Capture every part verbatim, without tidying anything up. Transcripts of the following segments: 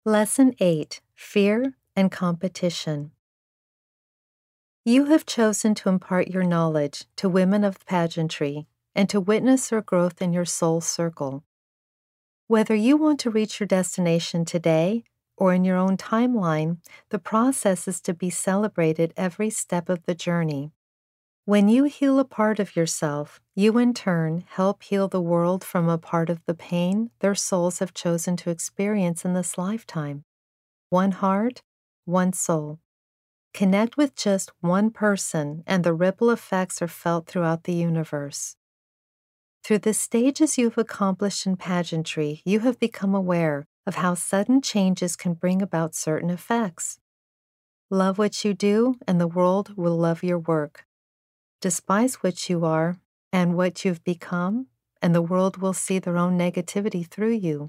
Lesson eight: Fear and Competition. You have chosen to impart your knowledge to women of pageantry and to witness their growth in your soul circle. Whether you want to reach your destination today or in your own timeline, the process is to be celebrated every step of the journey. When you heal a part of yourself, you in turn help heal the world from a part of the pain their souls have chosen to experience in this lifetime. One heart, one soul. Connect with just one person, and the ripple effects are felt throughout the universe. Through the stages you've accomplished in pageantry, you have become aware of how sudden changes can bring about certain effects. Love what you do, and the world will love your work. Despise what you are and what you've become, and the world will see their own negativity through you.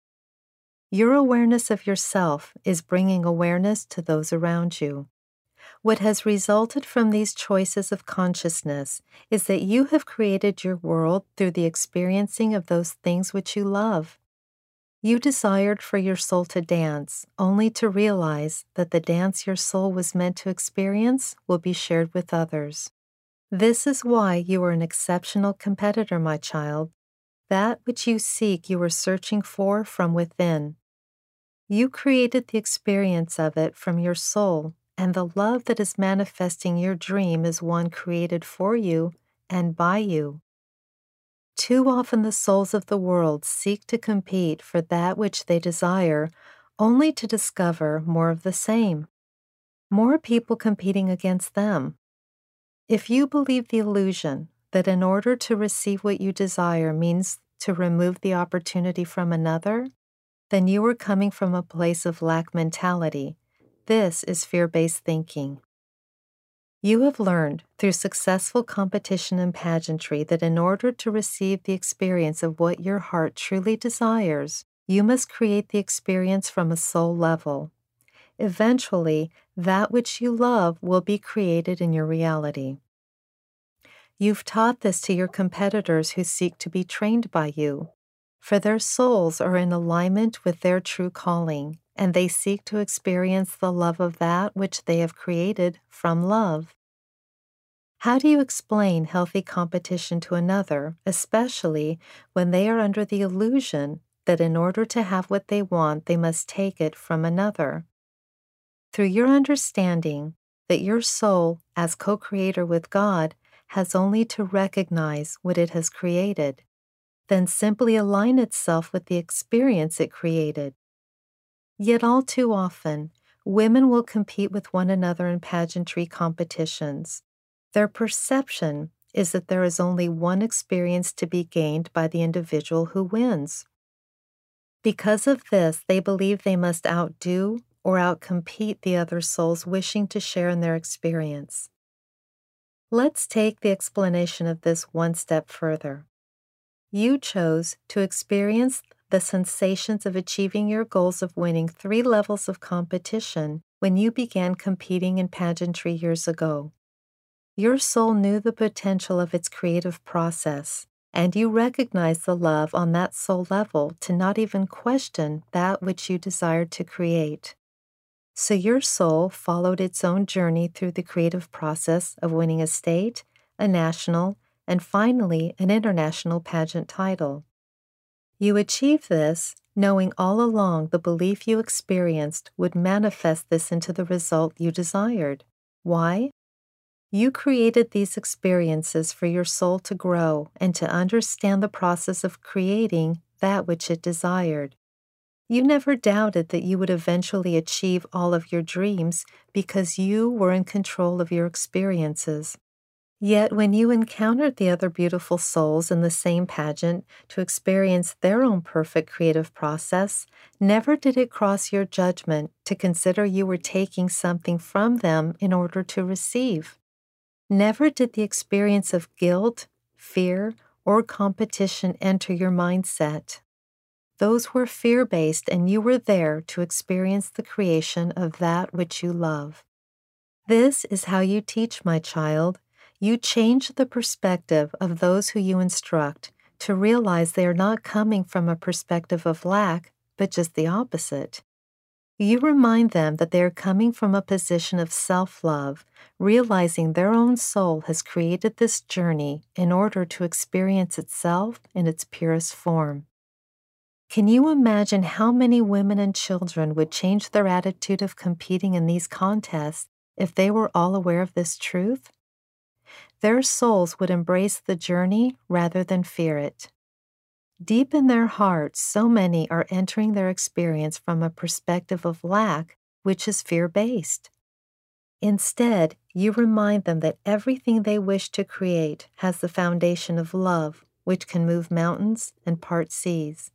Your awareness of yourself is bringing awareness to those around you. What has resulted from these choices of consciousness is that you have created your world through the experiencing of those things which you love. You desired for your soul to dance, only to realize that the dance your soul was meant to experience will be shared with others. This is why you are an exceptional competitor, my child. That which you seek you are searching for from within. You created the experience of it from your soul, and the love that is manifesting your dream is one created for you and by you. Too often the souls of the world seek to compete for that which they desire, only to discover more of the same. More people competing against them. If you believe the illusion that in order to receive what you desire means to remove the opportunity from another, then you are coming from a place of lack mentality. This is fear-based thinking. You have learned through successful competition and pageantry that in order to receive the experience of what your heart truly desires, you must create the experience from a soul level. Eventually, that which you love will be created in your reality. You've taught this to your competitors who seek to be trained by you, for their souls are in alignment with their true calling, and they seek to experience the love of that which they have created from love. How do you explain healthy competition to another, especially when they are under the illusion that in order to have what they want, they must take it from another? Through your understanding that your soul, as co-creator with God, has only to recognize what it has created, then simply align itself with the experience it created. Yet all too often, women will compete with one another in pageantry competitions. Their perception is that there is only one experience to be gained by the individual who wins. Because of this, they believe they must outdo or outcompete the other souls wishing to share in their experience. Let's take the explanation of this one step further. You chose to experience the sensations of achieving your goals of winning three levels of competition when you began competing in pageantry years ago. Your soul knew the potential of its creative process, and you recognized the love on that soul level to not even question that which you desired to create. So your soul followed its own journey through the creative process of winning a state, a national, and finally an international pageant title. You achieved this knowing all along the belief you experienced would manifest this into the result you desired. Why? You created these experiences for your soul to grow and to understand the process of creating that which it desired. You never doubted that you would eventually achieve all of your dreams because you were in control of your experiences. Yet when you encountered the other beautiful souls in the same pageant to experience their own perfect creative process, never did it cross your judgment to consider you were taking something from them in order to receive. Never did the experience of guilt, fear, or competition enter your mindset. Those were fear-based, and you were there to experience the creation of that which you love. This is how you teach, my child. You change the perspective of those who you instruct to realize they are not coming from a perspective of lack, but just the opposite. You remind them that they are coming from a position of self-love, realizing their own soul has created this journey in order to experience itself in its purest form. Can you imagine how many women and children would change their attitude of competing in these contests if they were all aware of this truth? Their souls would embrace the journey rather than fear it. Deep in their hearts, so many are entering their experience from a perspective of lack, which is fear-based. Instead, you remind them that everything they wish to create has the foundation of love, which can move mountains and part seas.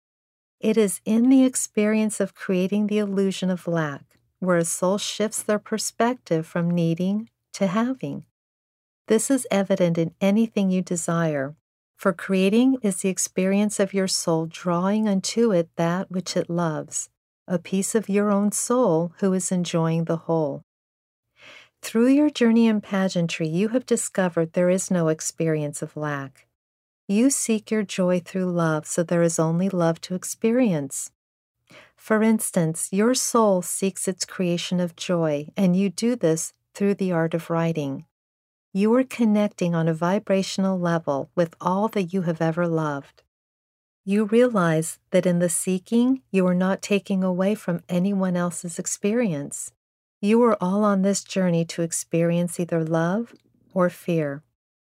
It is in the experience of creating the illusion of lack where a soul shifts their perspective from needing to having. This is evident in anything you desire, for creating is the experience of your soul drawing unto it that which it loves, a piece of your own soul who is enjoying the whole. Through your journey in pageantry, you have discovered there is no experience of lack. You seek your joy through love, so there is only love to experience. For instance, your soul seeks its creation of joy, and you do this through the art of writing. You are connecting on a vibrational level with all that you have ever loved. You realize that in the seeking, you are not taking away from anyone else's experience. You are all on this journey to experience either love or fear.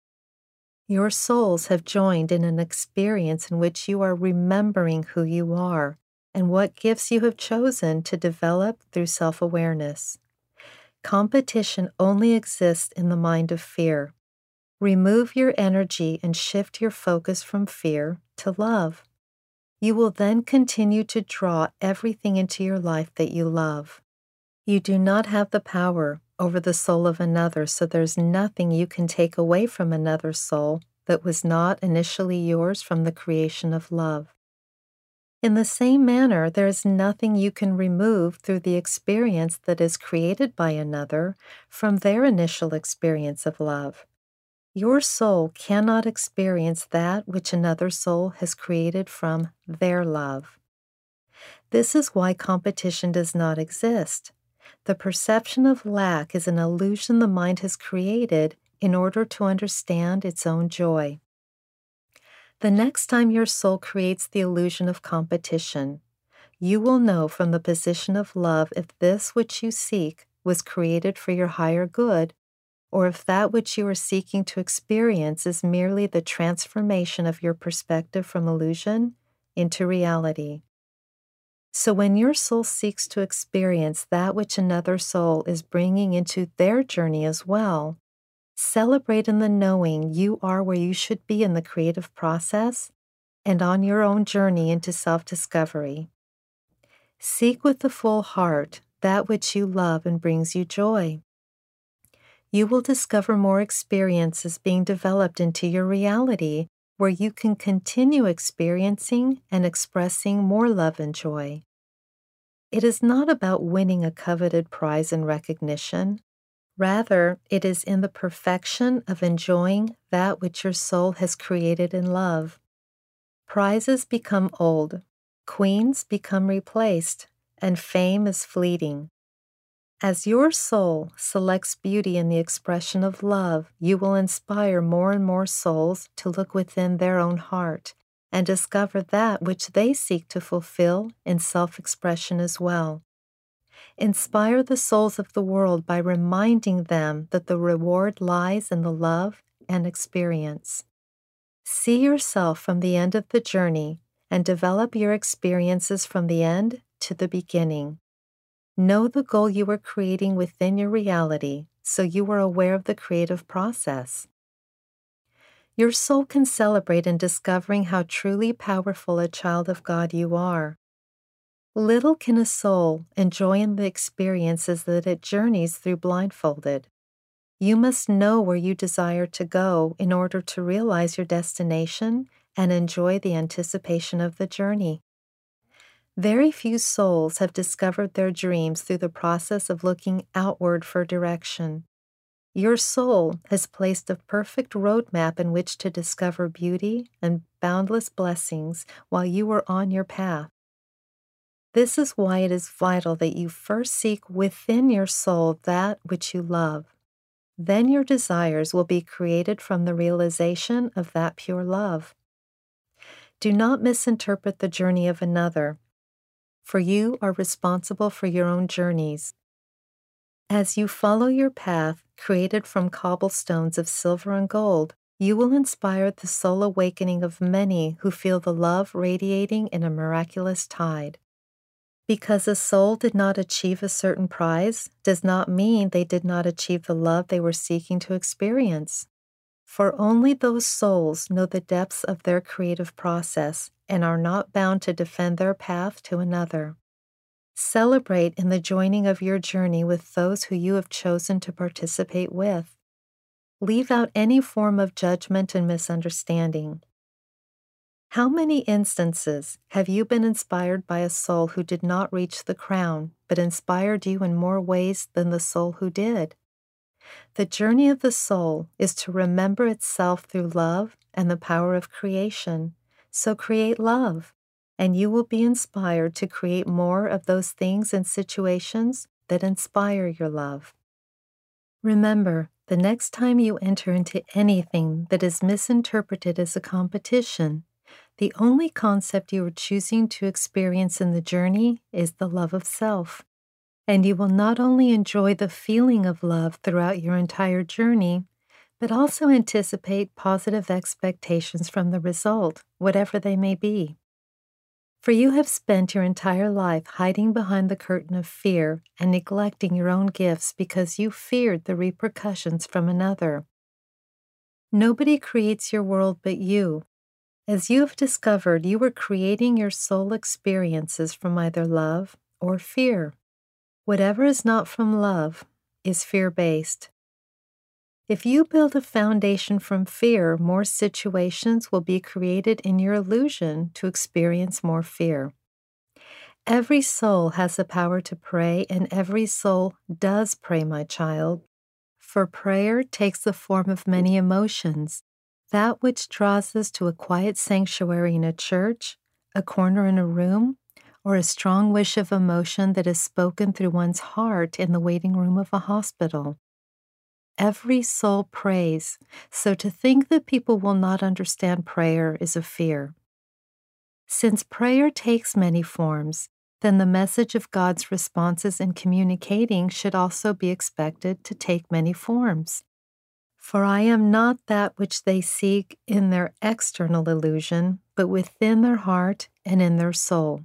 Your souls have joined in an experience in which you are remembering who you are and what gifts you have chosen to develop through self-awareness. Competition only exists in the mind of fear. Remove your energy and shift your focus from fear to love. You will then continue to draw everything into your life that you love. You do not have the power over the soul of another, so there's nothing you can take away from another soul that was not initially yours from the creation of love. In the same manner, there is nothing you can remove through the experience that is created by another from their initial experience of love. Your soul cannot experience that which another soul has created from their love. This is why competition does not exist. The perception of lack is an illusion the mind has created in order to understand its own joy. The next time your soul creates the illusion of competition, you will know from the position of love if this which you seek was created for your higher good, or if that which you are seeking to experience is merely the transformation of your perspective from illusion into reality. So when your soul seeks to experience that which another soul is bringing into their journey as well, celebrate in the knowing you are where you should be in the creative process and on your own journey into self-discovery. Seek with the full heart that which you love and brings you joy. You will discover more experiences being developed into your reality where you can continue experiencing and expressing more love and joy. It is not about winning a coveted prize and recognition. Rather, it is in the perfection of enjoying that which your soul has created in love. Prizes become old, queens become replaced, and fame is fleeting. As your soul selects beauty in the expression of love, you will inspire more and more souls to look within their own heart and discover that which they seek to fulfill in self-expression as well. Inspire the souls of the world by reminding them that the reward lies in the love and experience. See yourself from the end of the journey and develop your experiences from the end to the beginning. Know the goal you are creating within your reality so you are aware of the creative process. Your soul can celebrate in discovering how truly powerful a child of God you are. Little can a soul enjoy in the experiences that it journeys through blindfolded. You must know where you desire to go in order to realize your destination and enjoy the anticipation of the journey. Very few souls have discovered their dreams through the process of looking outward for direction. Your soul has placed a perfect roadmap in which to discover beauty and boundless blessings while you are on your path. This is why it is vital that you first seek within your soul that which you love. Then your desires will be created from the realization of that pure love. Do not misinterpret the journey of another, for you are responsible for your own journeys. As you follow your path, created from cobblestones of silver and gold, you will inspire the soul awakening of many who feel the love radiating in a miraculous tide. Because a soul did not achieve a certain prize does not mean they did not achieve the love they were seeking to experience. For only those souls know the depths of their creative process and are not bound to defend their path to another. Celebrate in the joining of your journey with those who you have chosen to participate with. Leave out any form of judgment and misunderstanding. How many instances have you been inspired by a soul who did not reach the crown, but inspired you in more ways than the soul who did? The journey of the soul is to remember itself through love and the power of creation. So create love, and you will be inspired to create more of those things and situations that inspire your love. Remember, the next time you enter into anything that is misinterpreted as a competition, the only concept you are choosing to experience in the journey is the love of self. And you will not only enjoy the feeling of love throughout your entire journey, but also anticipate positive expectations from the result, whatever they may be. For you have spent your entire life hiding behind the curtain of fear and neglecting your own gifts because you feared the repercussions from another. Nobody creates your world but you. As you have discovered, you are creating your soul experiences from either love or fear. Whatever is not from love is fear-based. If you build a foundation from fear, more situations will be created in your illusion to experience more fear. Every soul has the power to pray, and every soul does pray, my child. For prayer takes the form of many emotions. That which draws us to a quiet sanctuary in a church, a corner in a room, or a strong wish of emotion that is spoken through one's heart in the waiting room of a hospital. Every soul prays, so to think that people will not understand prayer is a fear. Since prayer takes many forms, then the message of God's responses in communicating should also be expected to take many forms. For I am not that which they seek in their external illusion, but within their heart and in their soul.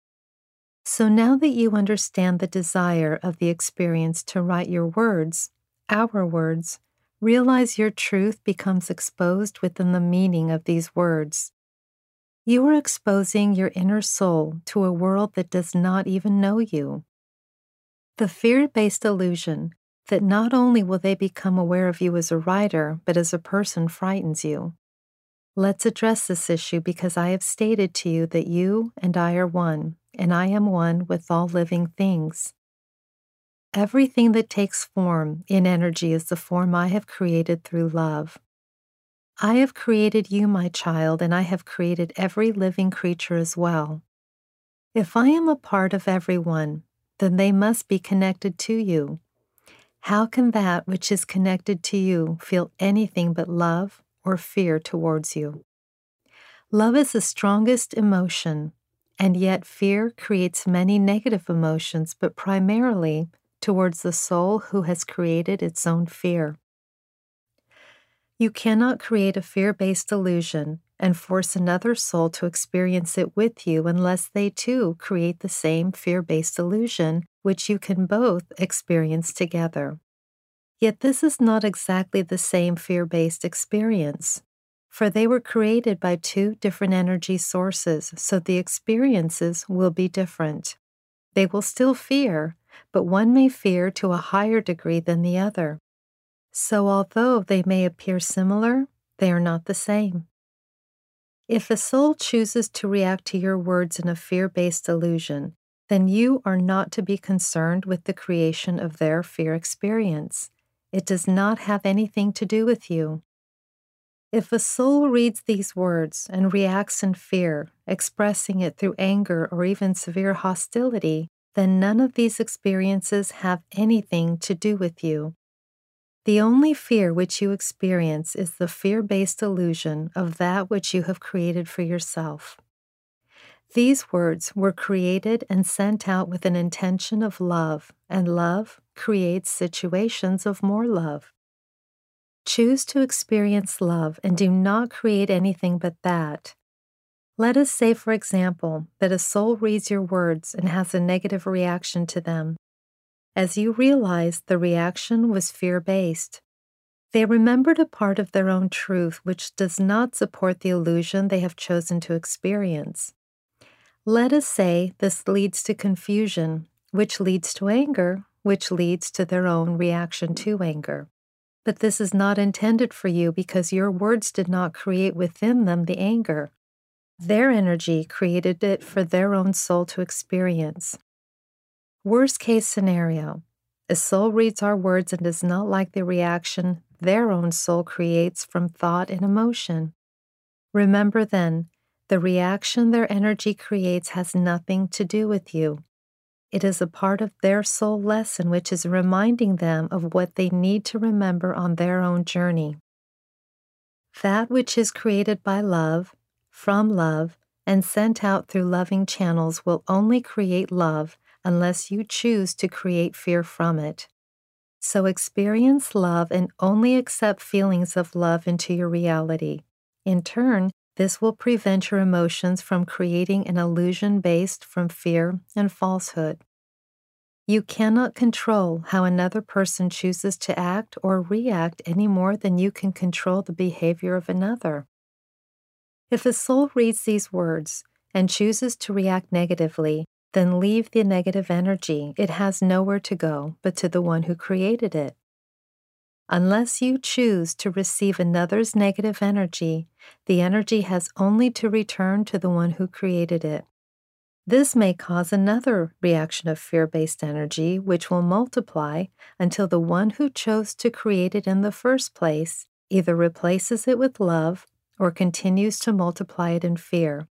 So now that you understand the desire of the experience to write your words, our words, realize your truth becomes exposed within the meaning of these words. You are exposing your inner soul to a world that does not even know you. The fear-based illusion that not only will they become aware of you as a writer, but as a person frightens you. Let's address this issue because I have stated to you that you and I are one, and I am one with all living things. Everything that takes form in energy is the form I have created through love. I have created you, my child, and I have created every living creature as well. If I am a part of everyone, then they must be connected to you. How can that which is connected to you feel anything but love or fear towards you? Love is the strongest emotion, and yet fear creates many negative emotions, but primarily towards the soul who has created its own fear. You cannot create a fear-based illusion and force another soul to experience it with you unless they too create the same fear-based illusion, which you can both experience together. Yet this is not exactly the same fear-based experience, for they were created by two different energy sources, so the experiences will be different. They will still fear, but one may fear to a higher degree than the other. So although they may appear similar, they are not the same. If a soul chooses to react to your words in a fear-based illusion, then you are not to be concerned with the creation of their fear experience. It does not have anything to do with you. If a soul reads these words and reacts in fear, expressing it through anger or even severe hostility, then none of these experiences have anything to do with you. The only fear which you experience is the fear-based illusion of that which you have created for yourself. These words were created and sent out with an intention of love, and love creates situations of more love. Choose to experience love and do not create anything but that. Let us say, for example, that a soul reads your words and has a negative reaction to them. As you realize, the reaction was fear-based. They remembered a part of their own truth which does not support the illusion they have chosen to experience. Let us say this leads to confusion, which leads to anger, which leads to their own reaction to anger. But this is not intended for you because your words did not create within them the anger. Their energy created it for their own soul to experience. Worst case scenario, a soul reads our words and does not like the reaction their own soul creates from thought and emotion. Remember then, the reaction their energy creates has nothing to do with you. It is a part of their soul lesson which is reminding them of what they need to remember on their own journey. That which is created by love, from love, and sent out through loving channels will only create love unless you choose to create fear from it. So experience love and only accept feelings of love into your reality. In turn, this will prevent your emotions from creating an illusion based from fear and falsehood. You cannot control how another person chooses to act or react any more than you can control the behavior of another. If a soul reads these words and chooses to react negatively, then leave the negative energy. It has nowhere to go but to the one who created it. Unless you choose to receive another's negative energy, the energy has only to return to the one who created it. This may cause another reaction of fear-based energy, which will multiply until the one who chose to create it in the first place either replaces it with love or continues to multiply it in fear.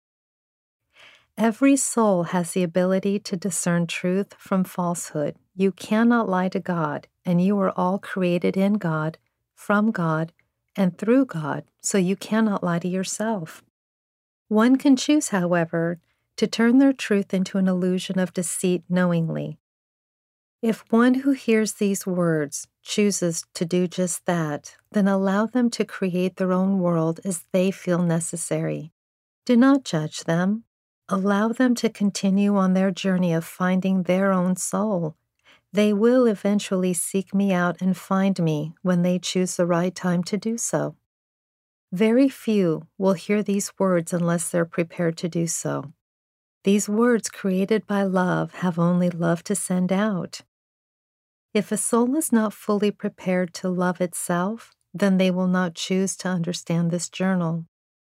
Every soul has the ability to discern truth from falsehood. You cannot lie to God, and you are all created in God, from God, and through God, so you cannot lie to yourself. One can choose, however, to turn their truth into an illusion of deceit knowingly. If one who hears these words chooses to do just that, then allow them to create their own world as they feel necessary. Do not judge them. Allow them to continue on their journey of finding their own soul. They will eventually seek me out and find me when they choose the right time to do so. Very few will hear these words unless they're prepared to do so. These words created by love have only love to send out. If a soul is not fully prepared to love itself, then they will not choose to understand this journal.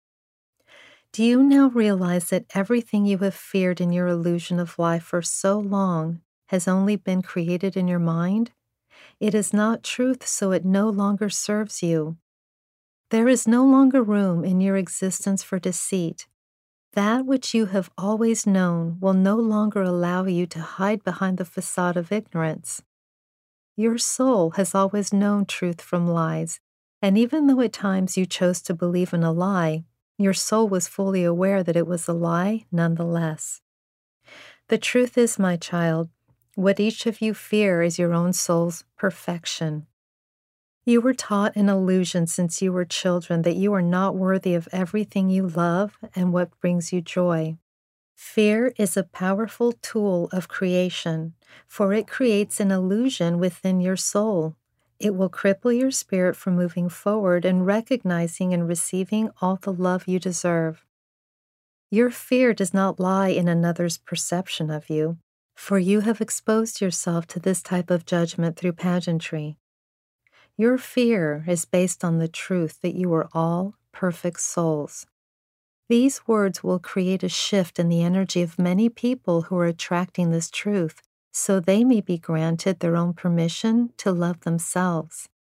Do you now realize that everything you have feared in your illusion of life for so long has only been created in your mind? It is not truth, so it no longer serves you. There is no longer room in your existence for deceit. That which you have always known will no longer allow you to hide behind the facade of ignorance. Your soul has always known truth from lies, and even though at times you chose to believe in a lie, your soul was fully aware that it was a lie nonetheless. The truth is, my child, what each of you fear is your own soul's perfection. You were taught an illusion since you were children that you are not worthy of everything you love and what brings you joy. Fear is a powerful tool of creation, for it creates an illusion within your soul. It will cripple your spirit from moving forward and recognizing and receiving all the love you deserve. Your fear does not lie in another's perception of you, for you have exposed yourself to this type of judgment through pageantry. Your fear is based on the truth that you are all perfect souls. These words will create a shift in the energy of many people who are attracting this truth, so they may be granted their own permission to love themselves.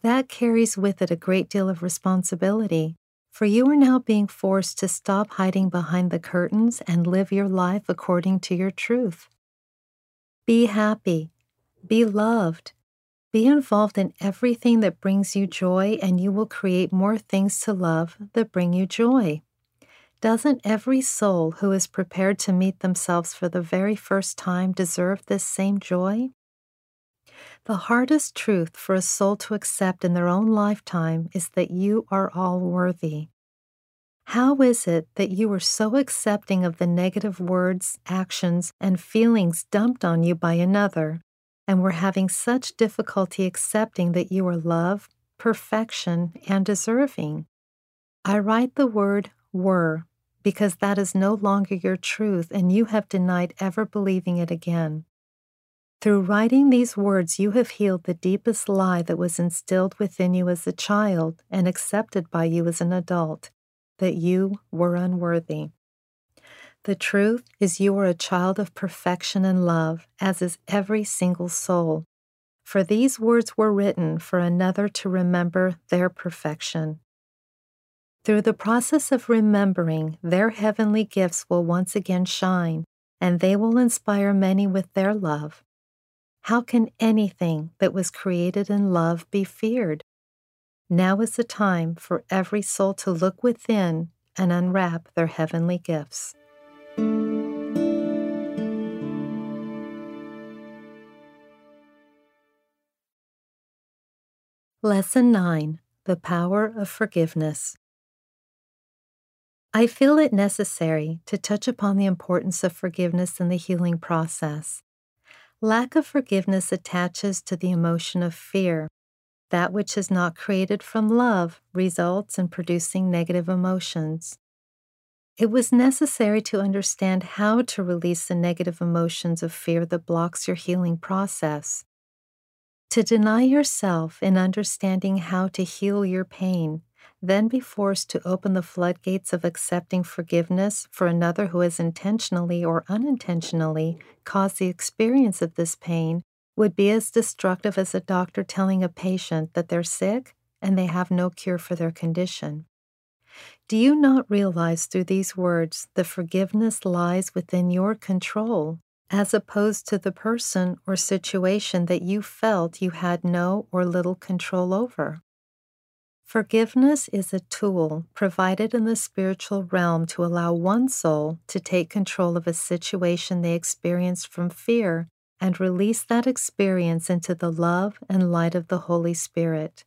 That carries with it a great deal of responsibility, for you are now being forced to stop hiding behind the curtains and live your life according to your truth. Be happy, be loved, be involved in everything that brings you joy, and you will create more things to love that bring you joy. Doesn't every soul who is prepared to meet themselves for the very first time deserve this same joy? The hardest truth for a soul to accept in their own lifetime is that you are all worthy. How is it that you are so accepting of the negative words, actions, and feelings dumped on you by another, and were having such difficulty accepting that you are love, perfection, and deserving? I write the word were because that is no longer your truth, and you have denied ever believing it again. Through writing these words, you have healed the deepest lie that was instilled within you as a child and accepted by you as an adult, that you were unworthy. The truth is you are a child of perfection and love, as is every single soul. For these words were written for another to remember their perfection. Through the process of remembering, their heavenly gifts will once again shine, and they will inspire many with their love. How can anything that was created in love be feared? Now is the time for every soul to look within and unwrap their heavenly gifts. Lesson nine. The Power of Forgiveness. I feel it necessary to touch upon the importance of forgiveness in the healing process. Lack of forgiveness attaches to the emotion of fear. That which is not created from love results in producing negative emotions. It was necessary to understand how to release the negative emotions of fear that blocks your healing process. To deny yourself in understanding how to heal your pain, then be forced to open the floodgates of accepting forgiveness for another who has intentionally or unintentionally caused the experience of this pain, would be as destructive as a doctor telling a patient that they're sick and they have no cure for their condition. Do you not realize through these words that forgiveness lies within your control, as opposed to the person or situation that you felt you had no or little control over? Forgiveness is a tool provided in the spiritual realm to allow one soul to take control of a situation they experienced from fear and release that experience into the love and light of the Holy Spirit.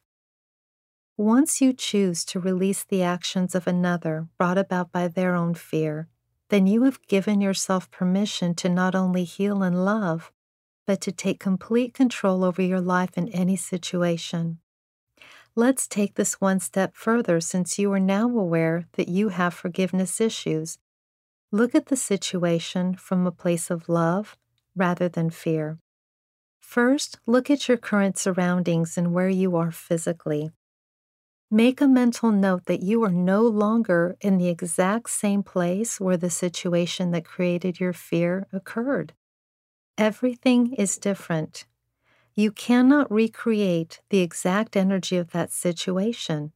Once you choose to release the actions of another brought about by their own fear, then you have given yourself permission to not only heal and love, but to take complete control over your life in any situation. Let's take this one step further, since you are now aware that you have forgiveness issues. Look at the situation from a place of love rather than fear. First, look at your current surroundings and where you are physically. Make a mental note that you are no longer in the exact same place where the situation that created your fear occurred. Everything is different. You cannot recreate the exact energy of that situation.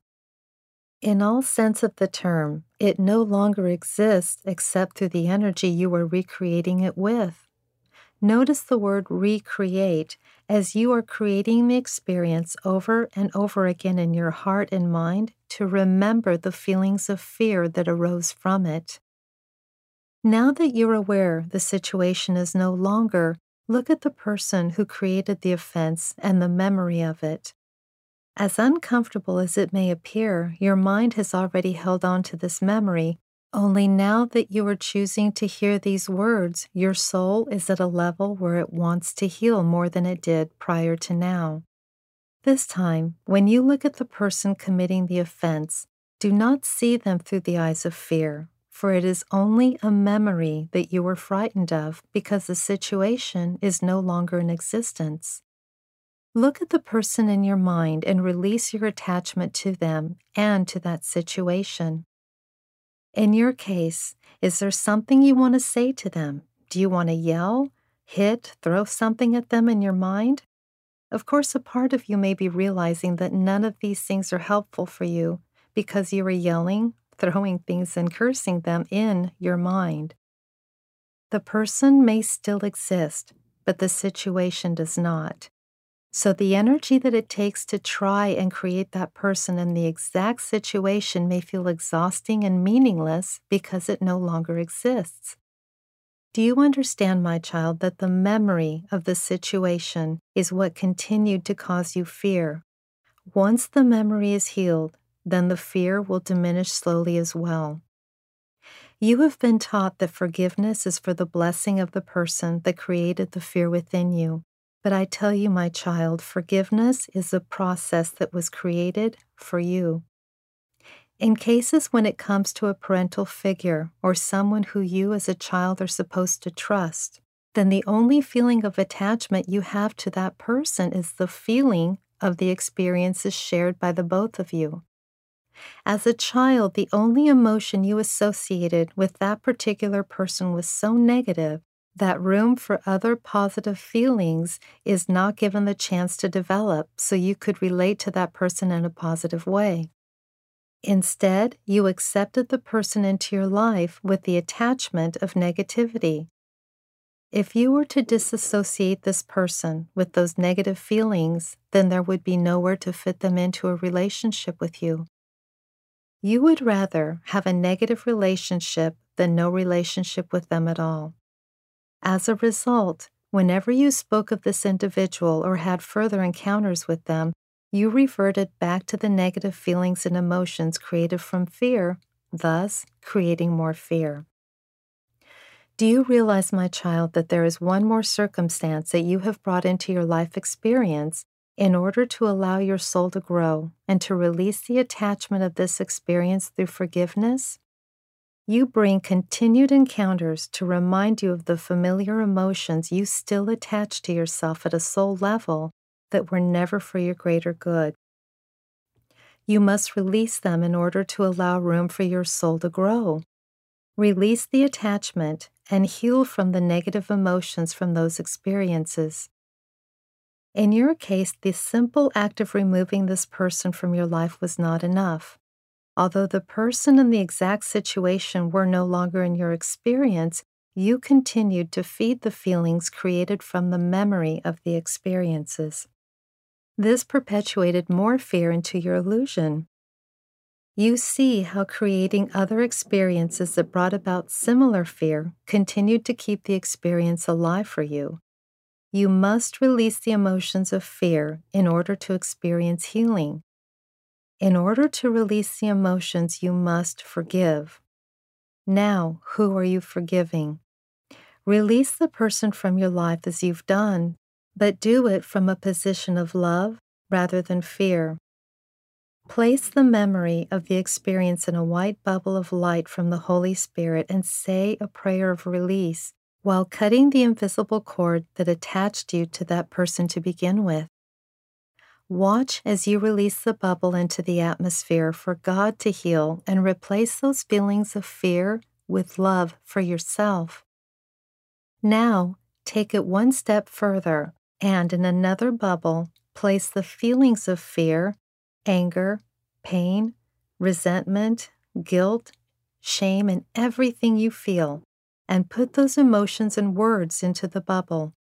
In all sense of the term, it no longer exists except through the energy you are recreating it with. Notice the word recreate, as you are creating the experience over and over again in your heart and mind to remember the feelings of fear that arose from it. Now that you're aware the situation is no longer, look at the person who created the offense and the memory of it. As uncomfortable as it may appear, your mind has already held on to this memory. Only now that you are choosing to hear these words, your soul is at a level where it wants to heal more than it did prior to now. This time, when you look at the person committing the offense, do not see them through the eyes of fear, for it is only a memory that you were frightened of because the situation is no longer in existence. Look at the person in your mind and release your attachment to them and to that situation. In your case, is there something you want to say to them? Do you want to yell, hit, throw something at them in your mind? Of course, a part of you may be realizing that none of these things are helpful for you because you are yelling, throwing things, and cursing them in your mind. The person may still exist, but the situation does not. So the energy that it takes to try and create that person in the exact situation may feel exhausting and meaningless because it no longer exists. Do you understand, my child, that the memory of the situation is what continued to cause you fear? Once the memory is healed, then the fear will diminish slowly as well. You have been taught that forgiveness is for the blessing of the person that created the fear within you. But I tell you, my child, forgiveness is a process that was created for you. In cases when it comes to a parental figure or someone who you as a child are supposed to trust, then the only feeling of attachment you have to that person is the feeling of the experiences shared by the both of you. As a child, the only emotion you associated with that particular person was so negative that room for other positive feelings is not given the chance to develop so you could relate to that person in a positive way. Instead, you accepted the person into your life with the attachment of negativity. If you were to disassociate this person with those negative feelings, then there would be nowhere to fit them into a relationship with you. You would rather have a negative relationship than no relationship with them at all. As a result, whenever you spoke of this individual or had further encounters with them, you reverted back to the negative feelings and emotions created from fear, thus creating more fear. Do you realize, my child, that there is one more circumstance that you have brought into your life experience in order to allow your soul to grow and to release the attachment of this experience through forgiveness? You bring continued encounters to remind you of the familiar emotions you still attach to yourself at a soul level that were never for your greater good. You must release them in order to allow room for your soul to grow. Release the attachment and heal from the negative emotions from those experiences. In your case, the simple act of removing this person from your life was not enough. Although the person and the exact situation were no longer in your experience, you continued to feed the feelings created from the memory of the experiences. This perpetuated more fear into your illusion. You see how creating other experiences that brought about similar fear continued to keep the experience alive for you. You must release the emotions of fear in order to experience healing. In order to release the emotions, you must forgive. Now, who are you forgiving? Release the person from your life as you've done, but do it from a position of love rather than fear. Place the memory of the experience in a white bubble of light from the Holy Spirit and say a prayer of release while cutting the invisible cord that attached you to that person to begin with. Watch as you release the bubble into the atmosphere for God to heal and replace those feelings of fear with love for yourself. Now, take it one step further and in another bubble, place the feelings of fear, anger, pain, resentment, guilt, shame, and everything you feel, and put those emotions and words into the bubble.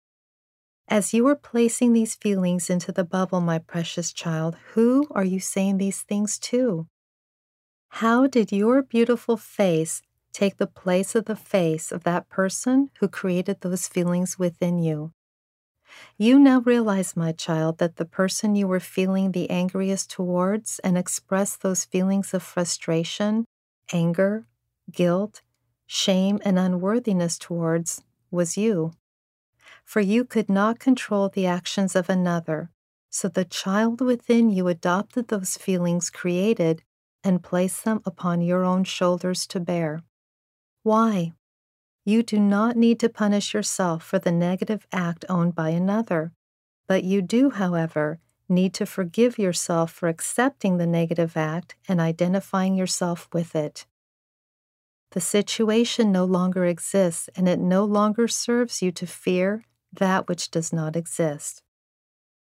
As you are placing these feelings into the bubble, my precious child, who are you saying these things to? How did your beautiful face take the place of the face of that person who created those feelings within you? You now realize, my child, that the person you were feeling the angriest towards and expressed those feelings of frustration, anger, guilt, shame, and unworthiness towards was you. For you could not control the actions of another, so the child within you adopted those feelings created and placed them upon your own shoulders to bear. Why? You do not need to punish yourself for the negative act owned by another, but you do, however, need to forgive yourself for accepting the negative act and identifying yourself with it. The situation no longer exists, and it no longer serves you to fear that which does not exist.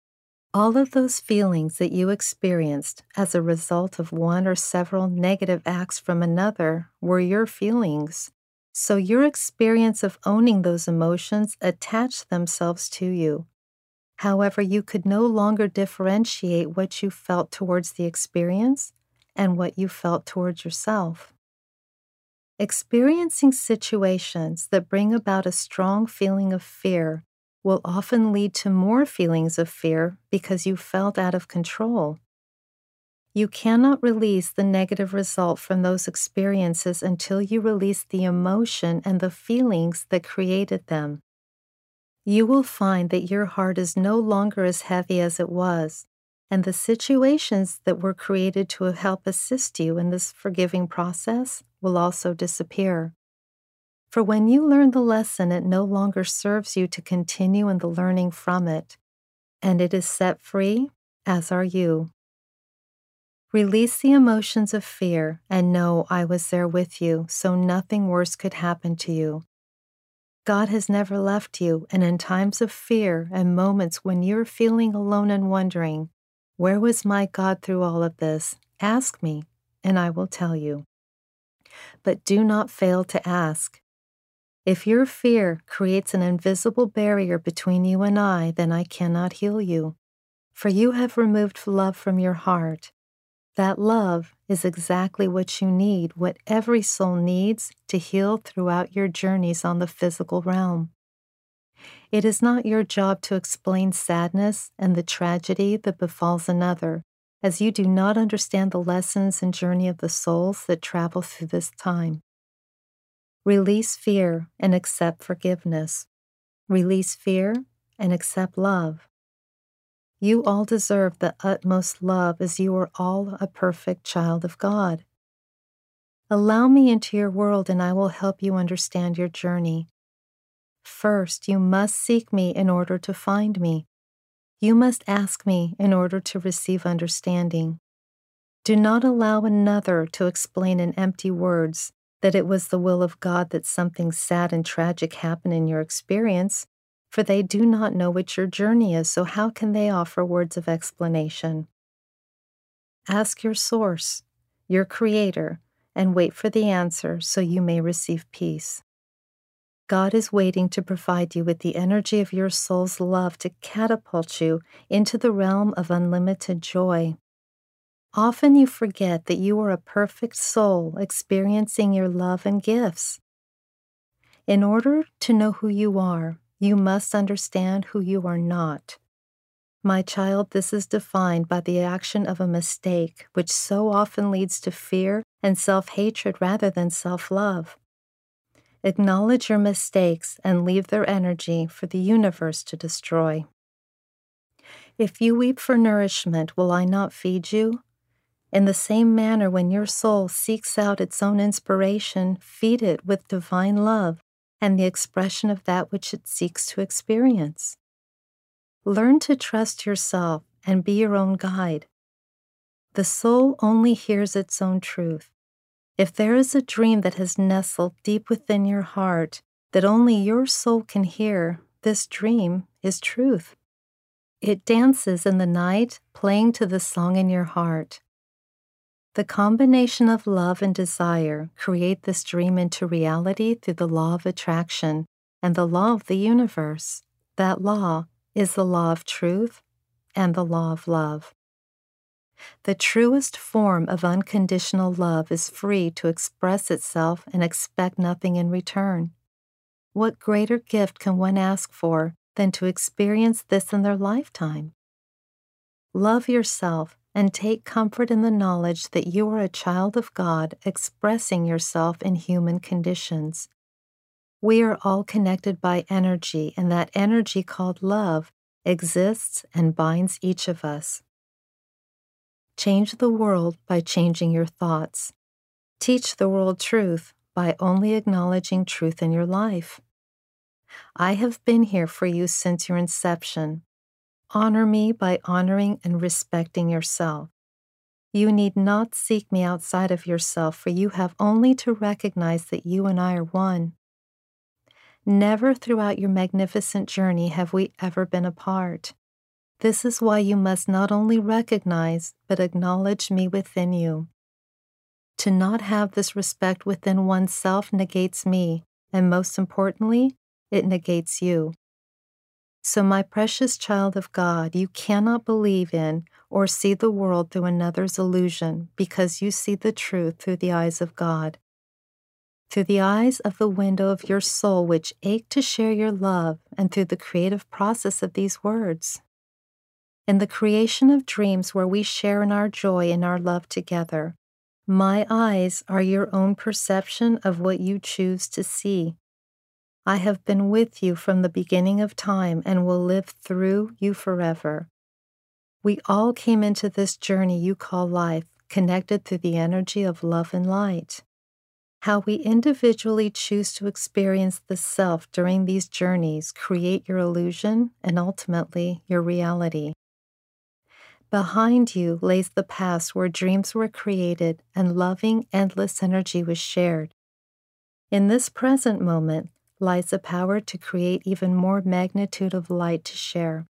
All of those feelings that you experienced as a result of one or several negative acts from another were your feelings. So your experience of owning those emotions attached themselves to you. However, you could no longer differentiate what you felt towards the experience and what you felt towards yourself. Experiencing situations that bring about a strong feeling of fear will often lead to more feelings of fear because you felt out of control. You cannot release the negative result from those experiences until you release the emotion and the feelings that created them. You will find that your heart is no longer as heavy as it was, and the situations that were created to help assist you in this forgiving process will also disappear. For when you learn the lesson, it no longer serves you to continue in the learning from it, and it is set free, as are you. Release the emotions of fear and know I was there with you, so nothing worse could happen to you. God has never left you, and in times of fear and moments when you're feeling alone and wondering, where was my God through all of this? Ask me, and I will tell you. But do not fail to ask. If your fear creates an invisible barrier between you and I, then I cannot heal you, for you have removed love from your heart. That love is exactly what you need, what every soul needs to heal throughout your journeys on the physical realm. It is not your job to explain sadness and the tragedy that befalls another, as you do not understand the lessons and journey of the souls that travel through this time. Release fear and accept forgiveness. Release fear and accept love. You all deserve the utmost love as you are all a perfect child of God. Allow me into your world and I will help you understand your journey. First, you must seek me in order to find me. You must ask me in order to receive understanding. Do not allow another to explain in empty words that it was the will of God that something sad and tragic happened in your experience, for they do not know what your journey is, so how can they offer words of explanation? Ask your source, your creator, and wait for the answer so you may receive peace. God is waiting to provide you with the energy of your soul's love to catapult you into the realm of unlimited joy. Often you forget that you are a perfect soul experiencing your love and gifts. In order to know who you are, you must understand who you are not. My child, this is defined by the action of a mistake, which so often leads to fear and self-hatred rather than self-love. Acknowledge your mistakes and leave their energy for the universe to destroy. If you weep for nourishment, will I not feed you? In the same manner, when your soul seeks out its own inspiration, feed it with divine love and the expression of that which it seeks to experience. Learn to trust yourself and be your own guide. The soul only hears its own truth. If there is a dream that has nestled deep within your heart that only your soul can hear, this dream is truth. It dances in the night, playing to the song in your heart. The combination of love and desire create this dream into reality through the law of attraction and the law of the universe. That law is the law of truth and the law of love. The truest form of unconditional love is free to express itself and expect nothing in return. What greater gift can one ask for than to experience this in their lifetime? Love yourself and take comfort in the knowledge that you are a child of God expressing yourself in human conditions. We are all connected by energy, and that energy called love exists and binds each of us. Change the world by changing your thoughts. Teach the world truth by only acknowledging truth in your life. I have been here for you since your inception. Honor me by honoring and respecting yourself. You need not seek me outside of yourself, for you have only to recognize that you and I are one. Never throughout your magnificent journey have we ever been apart. This is why you must not only recognize, but acknowledge me within you. To not have this respect within oneself negates me, and most importantly, it negates you. So, my precious child of God, you cannot believe in or see the world through another's illusion because you see the truth through the eyes of God. Through the eyes of the window of your soul, which ache to share your love, and through the creative process of these words. In the creation of dreams where we share in our joy and our love together, my eyes are your own perception of what you choose to see. I have been with you from the beginning of time and will live through you forever. We all came into this journey you call life, connected through the energy of love and light. How we individually choose to experience the self during these journeys create your illusion and ultimately your reality. Behind you lays the past where dreams were created and loving, endless energy was shared. In this present moment lies the power to create even more magnitude of light to share.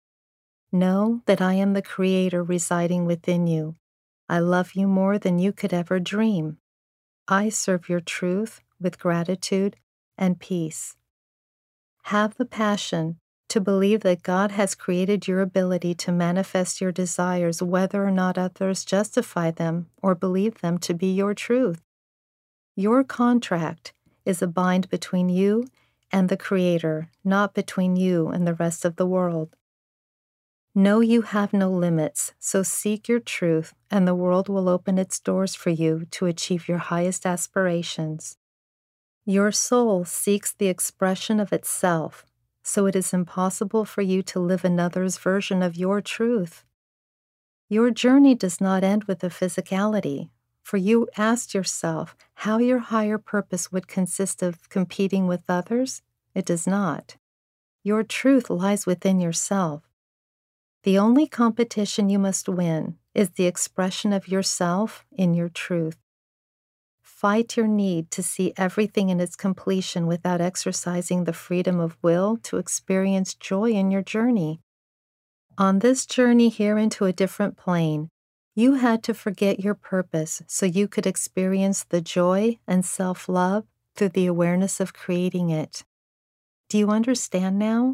Know that I am the Creator residing within you. I love you more than you could ever dream. I serve your truth with gratitude and peace. Have the passion to believe that God has created your ability to manifest your desires whether or not others justify them or believe them to be your truth. Your contract is a bind between you and the Creator, not between you and the rest of the world. Know you have no limits, so seek your truth, and the world will open its doors for you to achieve your highest aspirations. Your soul seeks the expression of itself, so it is impossible for you to live another's version of your truth. Your journey does not end with a physicality, for you asked yourself how your higher purpose would consist of competing with others. It does not. Your truth lies within yourself. The only competition you must win is the expression of yourself in your truth. Fight your need to see everything in its completion without exercising the freedom of will to experience joy in your journey. On this journey here into a different plane, you had to forget your purpose so you could experience the joy and self-love through the awareness of creating it. Do you understand now?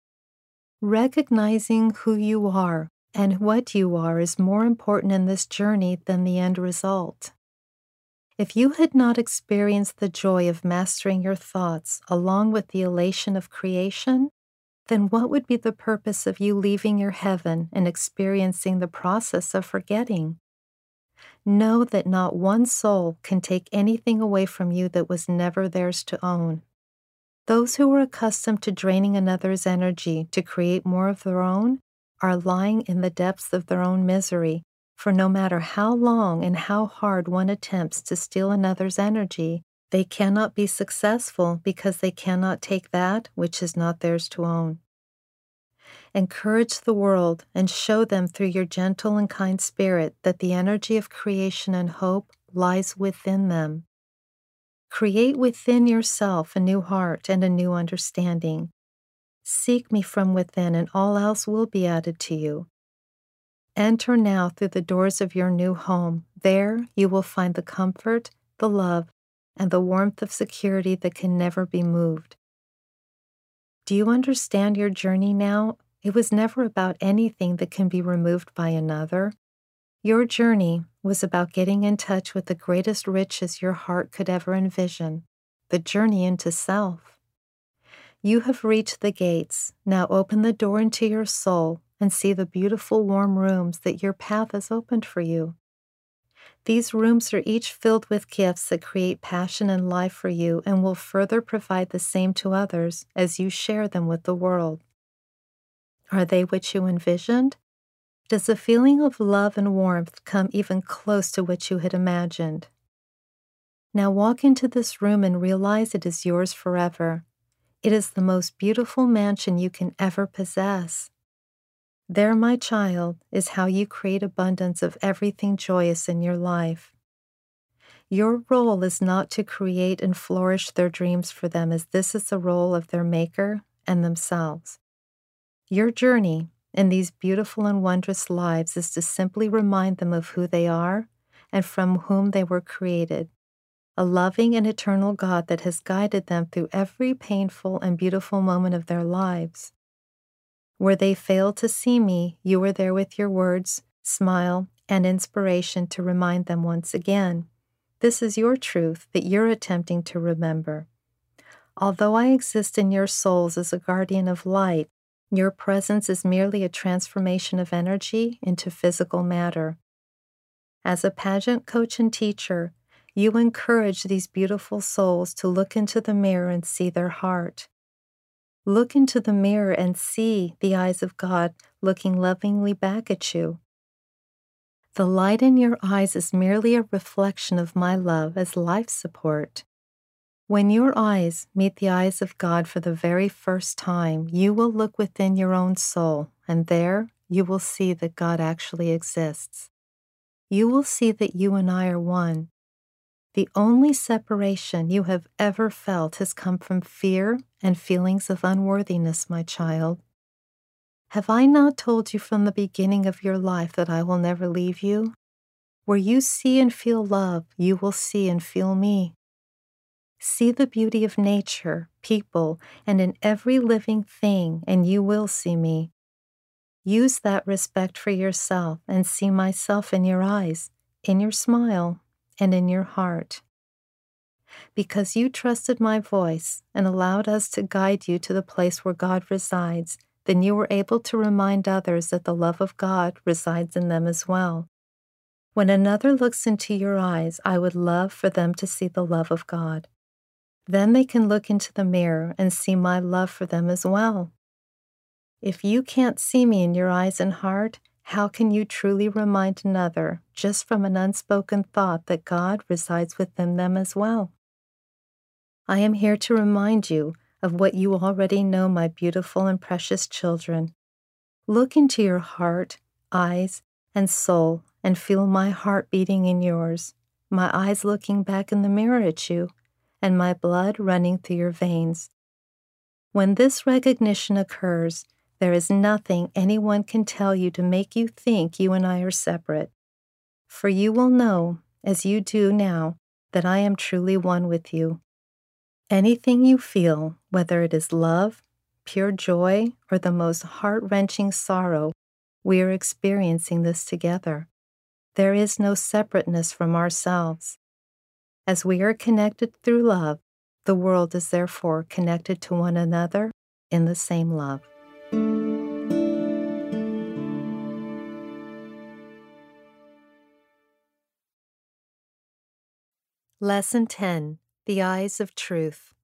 Recognizing who you are and what you are is more important in this journey than the end result. If you had not experienced the joy of mastering your thoughts along with the elation of creation, then what would be the purpose of you leaving your heaven and experiencing the process of forgetting? Know that not one soul can take anything away from you that was never theirs to own. Those who are accustomed to draining another's energy to create more of their own are lying in the depths of their own misery, for no matter how long and how hard one attempts to steal another's energy, they cannot be successful because they cannot take that which is not theirs to own. Encourage the world and show them through your gentle and kind spirit that the energy of creation and hope lies within them. Create within yourself a new heart and a new understanding. Seek me from within, and all else will be added to you. Enter now through the doors of your new home. There you will find the comfort, the love, and the warmth of security that can never be moved. Do you understand your journey now? It was never about anything that can be removed by another. Your journey was about getting in touch with the greatest riches your heart could ever envision, the journey into self. You have reached the gates. Now open the door into your soul and see the beautiful warm rooms that your path has opened for you. These rooms are each filled with gifts that create passion and life for you and will further provide the same to others as you share them with the world. Are they what you envisioned? Does the feeling of love and warmth come even close to what you had imagined? Now walk into this room and realize it is yours forever. It is the most beautiful mansion you can ever possess. There, my child, is how you create abundance of everything joyous in your life. Your role is not to create and flourish their dreams for them, as this is the role of their maker and themselves. Your journey in these beautiful and wondrous lives is to simply remind them of who they are and from whom they were created, a loving and eternal God that has guided them through every painful and beautiful moment of their lives. Where they failed to see me, you were there with your words, smile, and inspiration to remind them once again. This is your truth that you're attempting to remember. Although I exist in your souls as a guardian of light, your presence is merely a transformation of energy into physical matter. As a pageant coach and teacher, you encourage these beautiful souls to look into the mirror and see their heart. Look into the mirror and see the eyes of God looking lovingly back at you. The light in your eyes is merely a reflection of my love as life support. When your eyes meet the eyes of God for the very first time, you will look within your own soul, and there you will see that God actually exists. You will see that you and I are one. The only separation you have ever felt has come from fear and feelings of unworthiness, my child. Have I not told you from the beginning of your life that I will never leave you? Where you see and feel love, you will see and feel me. See the beauty of nature, people, and in every living thing, and you will see me. Use that respect for yourself and see myself in your eyes, in your smile, and in your heart. Because you trusted my voice and allowed us to guide you to the place where God resides, then you were able to remind others that the love of God resides in them as well. When another looks into your eyes, I would love for them to see the love of God. Then they can look into the mirror and see my love for them as well. If you can't see me in your eyes and heart, how can you truly remind another, just from an unspoken thought, that God resides within them as well? I am here to remind you of what you already know, my beautiful and precious children. Look into your heart, eyes, and soul and feel my heart beating in yours, my eyes looking back in the mirror at you, and my blood running through your veins. When this recognition occurs, there is nothing anyone can tell you to make you think you and I are separate. For you will know, as you do now, that I am truly one with you. Anything you feel, whether it is love, pure joy, or the most heart-wrenching sorrow, we are experiencing this together. There is no separateness from ourselves. As we are connected through love, the world is therefore connected to one another in the same love. Lesson ten. The Eyes of Truth.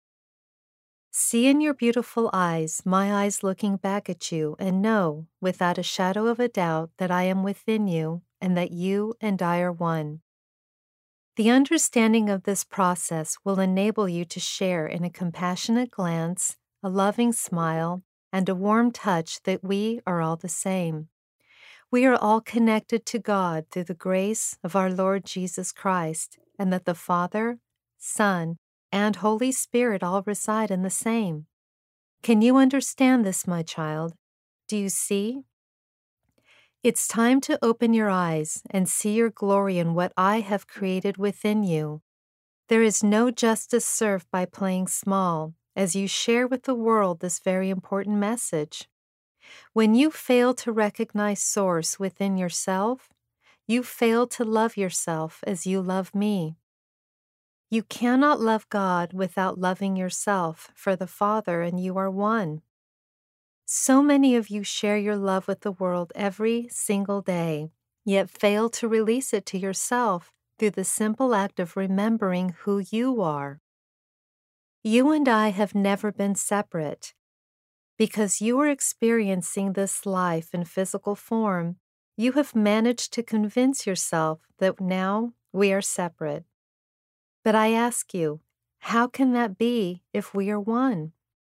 See in your beautiful eyes my eyes looking back at you, and know, without a shadow of a doubt, that I am within you and that you and I are one. The understanding of this process will enable you to share in a compassionate glance, a loving smile, and a warm touch that we are all the same. We are all connected to God through the grace of our Lord Jesus Christ, and that the Father, Son, and Holy Spirit all reside in the same. Can you understand this, my child? Do you see? It's time to open your eyes and see your glory in what I have created within you. There is no justice served by playing small, as you share with the world this very important message. When you fail to recognize Source within yourself, you fail to love yourself as you love me. You cannot love God without loving yourself, for the Father and you are one. So many of you share your love with the world every single day, yet fail to release it to yourself through the simple act of remembering who you are. You and I have never been separate. Because you are experiencing this life in physical form, you have managed to convince yourself that now we are separate. But I ask you, how can that be if we are one?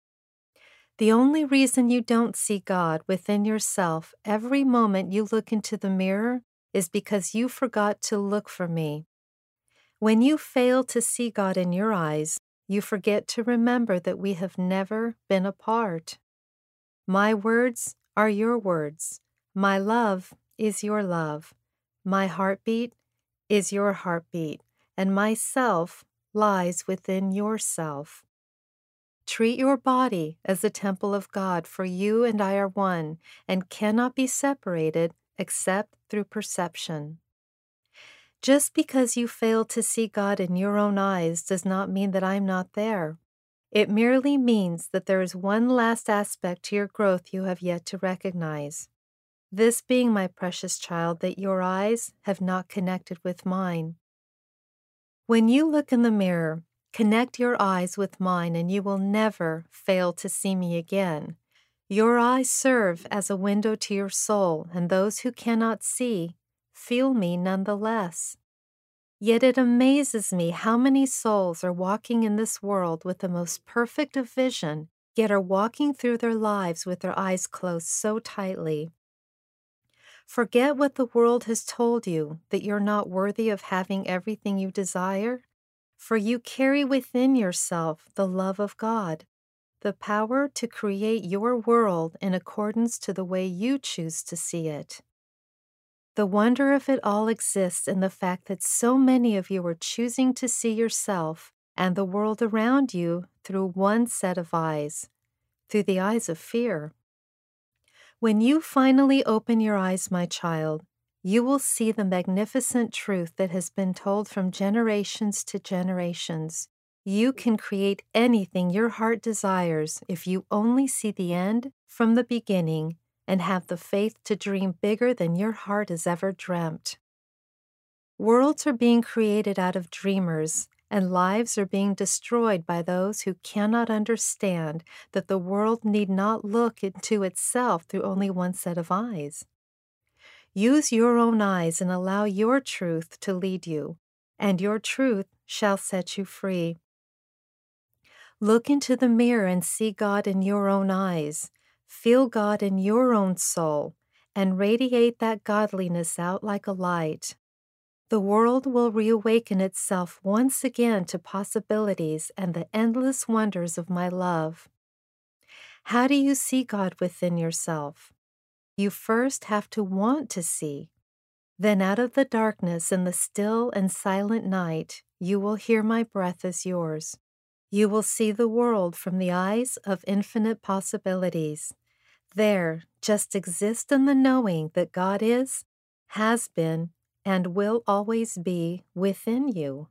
The only reason you don't see God within yourself every moment you look into the mirror is because you forgot to look for me. When you fail to see God in your eyes, you forget to remember that we have never been apart. My words are your words. My love is your love. My heartbeat is your heartbeat, and myself lies within yourself. Treat your body as a temple of God, for you and I are one and cannot be separated except through perception. Just because you fail to see God in your own eyes does not mean that I'm not there. It merely means that there is one last aspect to your growth you have yet to recognize. This being, my precious child, that your eyes have not connected with mine. When you look in the mirror, connect your eyes with mine and you will never fail to see me again. Your eyes serve as a window to your soul, and those who cannot see feel me nonetheless. Yet it amazes me how many souls are walking in this world with the most perfect of vision, yet are walking through their lives with their eyes closed so tightly. Forget what the world has told you, that you're not worthy of having everything you desire, for you carry within yourself the love of God, the power to create your world in accordance to the way you choose to see it. The wonder of it all exists in the fact that so many of you are choosing to see yourself and the world around you through one set of eyes, through the eyes of fear. When you finally open your eyes, my child, you will see the magnificent truth that has been told from generations to generations. You can create anything your heart desires if you only see the end from the beginning and have the faith to dream bigger than your heart has ever dreamt. Worlds are being created out of dreamers, and lives are being destroyed by those who cannot understand that the world need not look into itself through only one set of eyes. Use your own eyes and allow your truth to lead you, and your truth shall set you free. Look into the mirror and see God in your own eyes. Feel God in your own soul, and radiate that godliness out like a light. The world will reawaken itself once again to possibilities and the endless wonders of my love. How do you see God within yourself? You first have to want to see. Then out of the darkness and the still and silent night, you will hear my breath as yours. You will see the world from the eyes of infinite possibilities. There, just exist in the knowing that God is, has been, and will always be within you.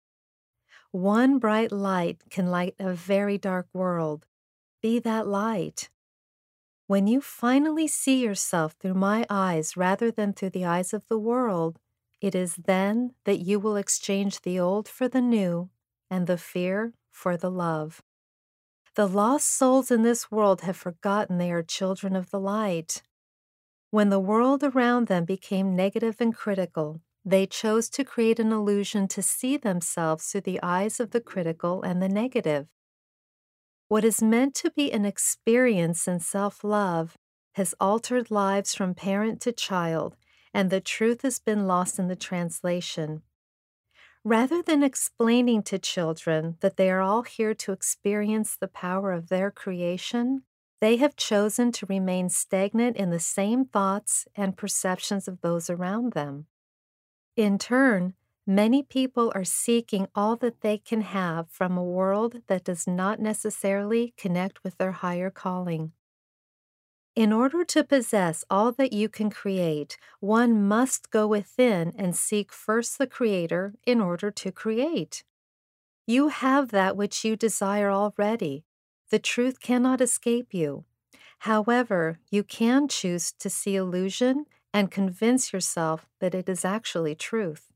One bright light can light a very dark world. Be that light. When you finally see yourself through my eyes rather than through the eyes of the world, it is then that you will exchange the old for the new and the fear for the love. The lost souls in this world have forgotten they are children of the light. When the world around them became negative and critical, they chose to create an illusion to see themselves through the eyes of the critical and the negative. What is meant to be an experience in self-love has altered lives from parent to child, and the truth has been lost in the translation. Rather than explaining to children that they are all here to experience the power of their creation, they have chosen to remain stagnant in the same thoughts and perceptions of those around them. In turn, many people are seeking all that they can have from a world that does not necessarily connect with their higher calling. In order to possess all that you can create, one must go within and seek first the Creator in order to create. You have that which you desire already. The truth cannot escape you. However, you can choose to see illusion and convince yourself that it is actually truth.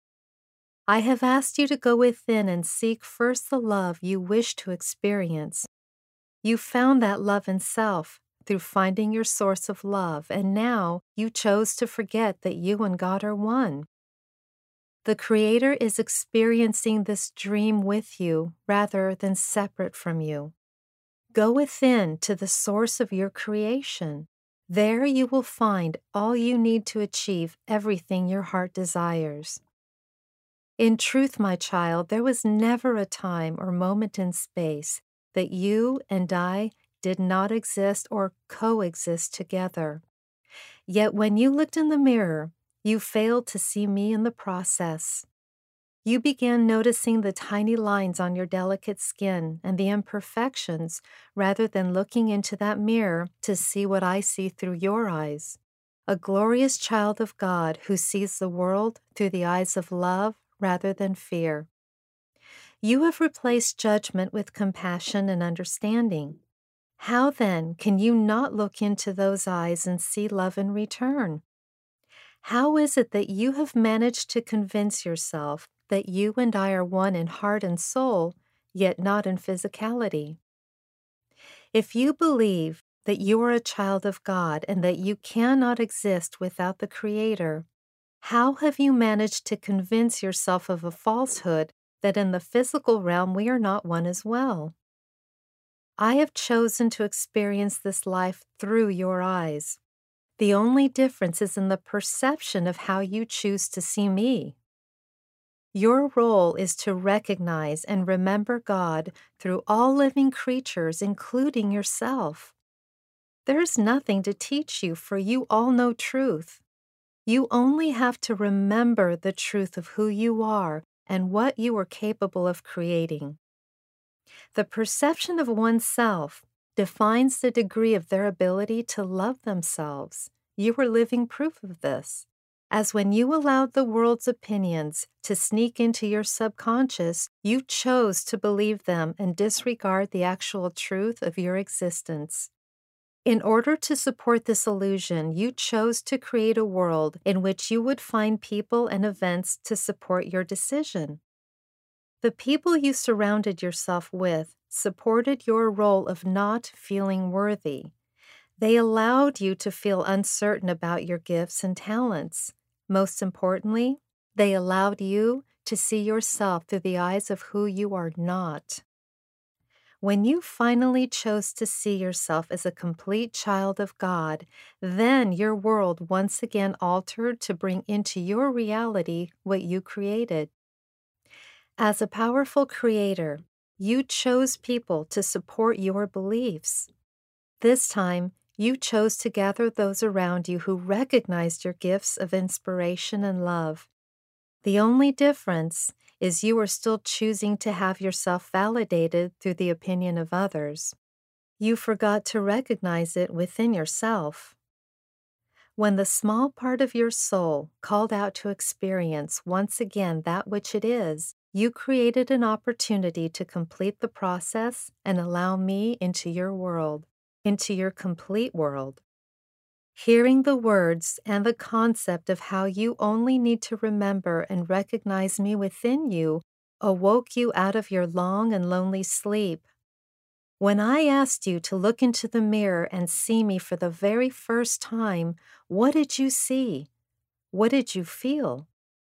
I have asked you to go within and seek first the love you wish to experience. You found that love in self through finding your source of love, and now you chose to forget that you and God are one. The Creator is experiencing this dream with you rather than separate from you. Go within to the source of your creation. There you will find all you need to achieve everything your heart desires. In truth, my child, there was never a time or moment in space that you and I did not exist or coexist together. Yet when you looked in the mirror, you failed to see me in the process. You began noticing the tiny lines on your delicate skin and the imperfections rather than looking into that mirror to see what I see through your eyes. A glorious child of God who sees the world through the eyes of love rather than fear. You have replaced judgment with compassion and understanding. How then can you not look into those eyes and see love in return? How is it that you have managed to convince yourself that you and I are one in heart and soul, yet not in physicality? If you believe that you are a child of God and that you cannot exist without the Creator, how have you managed to convince yourself of a falsehood that in the physical realm we are not one as well? I have chosen to experience this life through your eyes. The only difference is in the perception of how you choose to see me. Your role is to recognize and remember God through all living creatures, including yourself. There is nothing to teach you, for you all know truth. You only have to remember the truth of who you are and what you are capable of creating. The perception of oneself defines the degree of their ability to love themselves. You are living proof of this, as when you allowed the world's opinions to sneak into your subconscious, you chose to believe them and disregard the actual truth of your existence. In order to support this illusion, you chose to create a world in which you would find people and events to support your decision. The people you surrounded yourself with supported your role of not feeling worthy. They allowed you to feel uncertain about your gifts and talents. Most importantly, they allowed you to see yourself through the eyes of who you are not. When you finally chose to see yourself as a complete child of God, then your world once again altered to bring into your reality what you created. As a powerful creator, you chose people to support your beliefs. This time, you chose to gather those around you who recognized your gifts of inspiration and love. The only difference is you are still choosing to have yourself validated through the opinion of others. You forgot to recognize it within yourself. When the small part of your soul called out to experience once again that which it is, you created an opportunity to complete the process and allow me into your world, into your complete world. Hearing the words and the concept of how you only need to remember and recognize me within you awoke you out of your long and lonely sleep. When I asked you to look into the mirror and see me for the very first time, what did you see? What did you feel?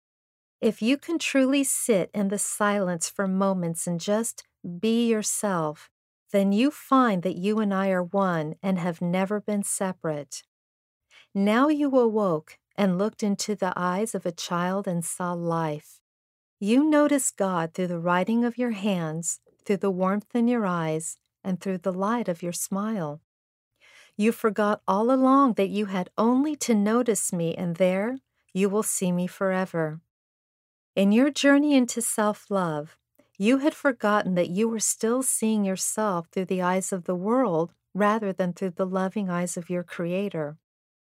If you can truly sit in the silence for moments and just be yourself, then you find that you and I are one and have never been separate. Now you awoke and looked into the eyes of a child and saw life. You noticed God through the writing of your hands, through the warmth in your eyes, and through the light of your smile. You forgot all along that you had only to notice me, and there you will see me forever. In your journey into self-love, you had forgotten that you were still seeing yourself through the eyes of the world rather than through the loving eyes of your Creator.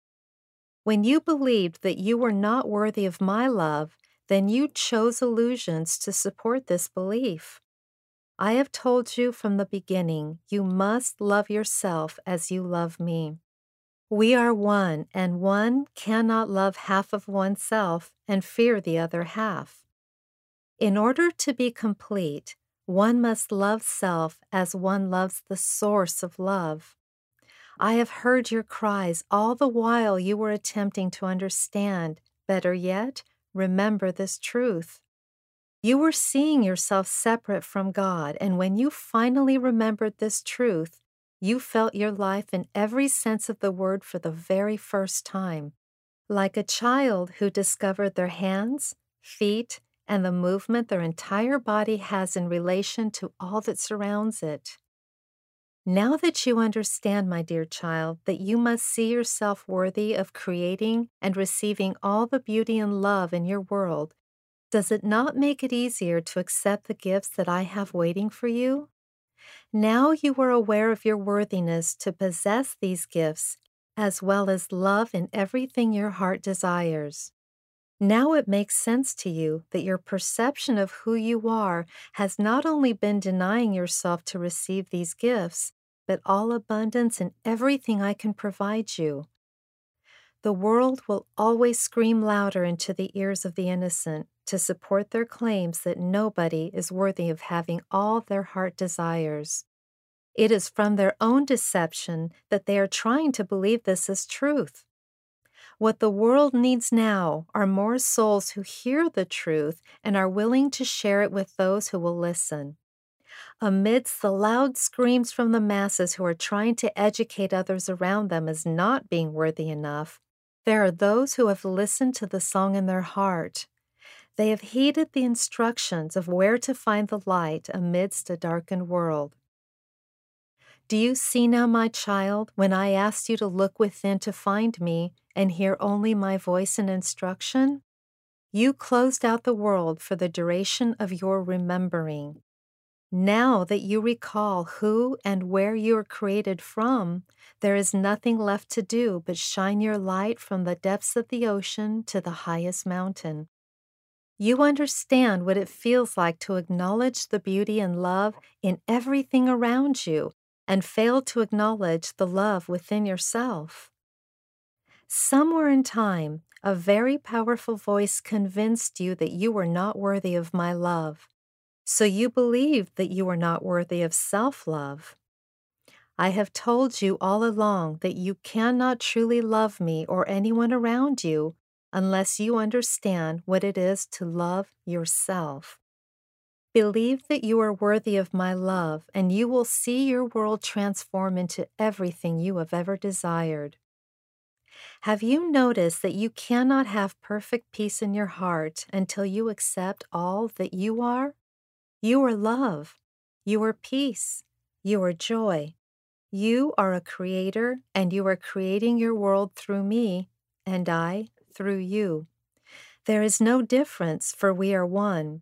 When you believed that you were not worthy of my love, then you chose illusions to support this belief. I have told you from the beginning, you must love yourself as you love me. We are one, and one cannot love half of oneself and fear the other half. In order to be complete, one must love self as one loves the source of love. I have heard your cries all the while you were attempting to understand, better yet, remember this truth. You were seeing yourself separate from God, and when you finally remembered this truth, you felt your life in every sense of the word for the very first time, like a child who discovered their hands, feet, and the movement their entire body has in relation to all that surrounds it. Now that you understand, my dear child, that you must see yourself worthy of creating and receiving all the beauty and love in your world, does it not make it easier to accept the gifts that I have waiting for you? Now you are aware of your worthiness to possess these gifts, as well as love in everything your heart desires. Now it makes sense to you that your perception of who you are has not only been denying yourself to receive these gifts, but all abundance in everything I can provide you. The world will always scream louder into the ears of the innocent to support their claims that nobody is worthy of having all their heart desires. It is from their own deception that they are trying to believe this is truth. What the world needs now are more souls who hear the truth and are willing to share it with those who will listen. Amidst the loud screams from the masses who are trying to educate others around them as not being worthy enough, there are those who have listened to the song in their heart. They have heeded the instructions of where to find the light amidst a darkened world. Do you see now, my child, when I asked you to look within to find me and hear only my voice and instruction? You closed out the world for the duration of your remembering. Now that you recall who and where you were created from, there is nothing left to do but shine your light from the depths of the ocean to the highest mountain. You understand what it feels like to acknowledge the beauty and love in everything around you and fail to acknowledge the love within yourself. Somewhere in time, a very powerful voice convinced you that you were not worthy of my love. So you believed that you were not worthy of self-love. I have told you all along that you cannot truly love me or anyone around you unless you understand what it is to love yourself. Believe that you are worthy of my love, and you will see your world transform into everything you have ever desired. Have you noticed that you cannot have perfect peace in your heart until you accept all that you are? You are love. You are peace. You are joy. You are a creator, and you are creating your world through me, and I through you. There is no difference, for we are one.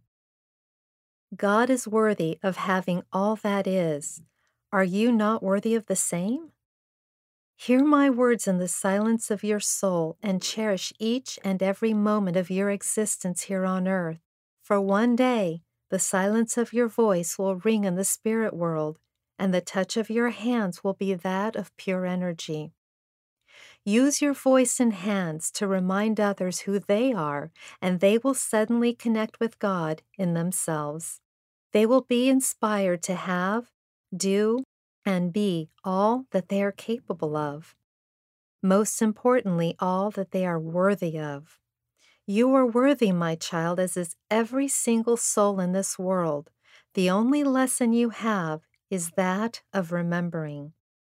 God is worthy of having all that is. Are you not worthy of the same? Hear my words in the silence of your soul and cherish each and every moment of your existence here on earth, for one day the silence of your voice will ring in the spirit world, and the touch of your hands will be that of pure energy. Use your voice and hands to remind others who they are, and they will suddenly connect with God in themselves. They will be inspired to have, do, and be all that they are capable of. Most importantly, all that they are worthy of. You are worthy, my child, as is every single soul in this world. The only lesson you have is that of remembering.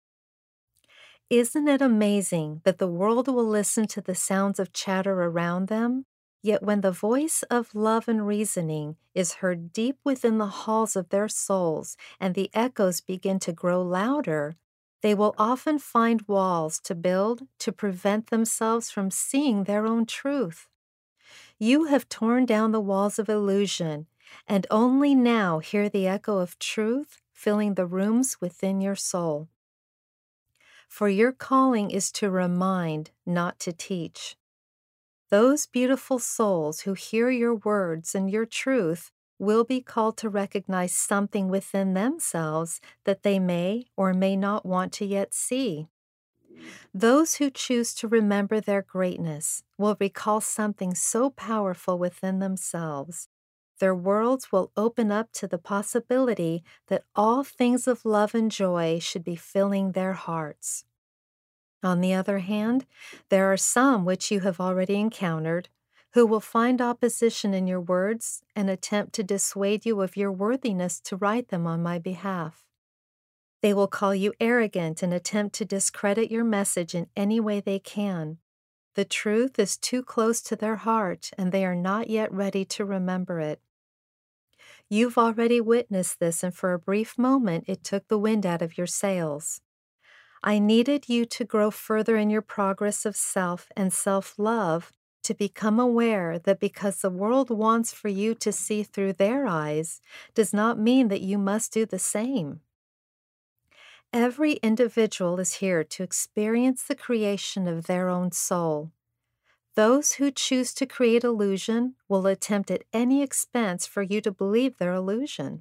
Isn't it amazing that the world will listen to the sounds of chatter around them? Yet when the voice of love and reasoning is heard deep within the halls of their souls and the echoes begin to grow louder, they will often find walls to build to prevent themselves from seeing their own truth. You have torn down the walls of illusion and only now hear the echo of truth filling the rooms within your soul. For your calling is to remind, not to teach. Those beautiful souls who hear your words and your truth will be called to recognize something within themselves that they may or may not want to yet see. Those who choose to remember their greatness will recall something so powerful within themselves. Their worlds will open up to the possibility that all things of love and joy should be filling their hearts. On the other hand, there are some which you have already encountered who will find opposition in your words and attempt to dissuade you of your worthiness to write them on my behalf. They will call you arrogant and attempt to discredit your message in any way they can. The truth is too close to their heart, and they are not yet ready to remember it. You've already witnessed this, and for a brief moment it took the wind out of your sails. I needed you to grow further in your progress of self and self-love to become aware that because the world wants for you to see through their eyes does not mean that you must do the same. Every individual is here to experience the creation of their own soul. Those who choose to create illusion will attempt at any expense for you to believe their illusion.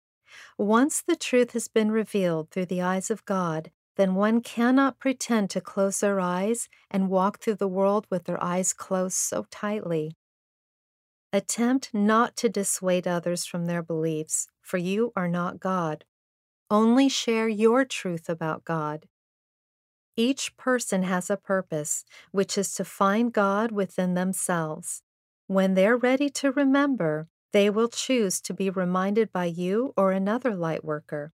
Once the truth has been revealed through the eyes of God, then one cannot pretend to close their eyes and walk through the world with their eyes closed so tightly. Attempt not to dissuade others from their beliefs, for you are not God. Only share your truth about God. Each person has a purpose, which is to find God within themselves. When they're ready to remember, they will choose to be reminded by you or another light worker.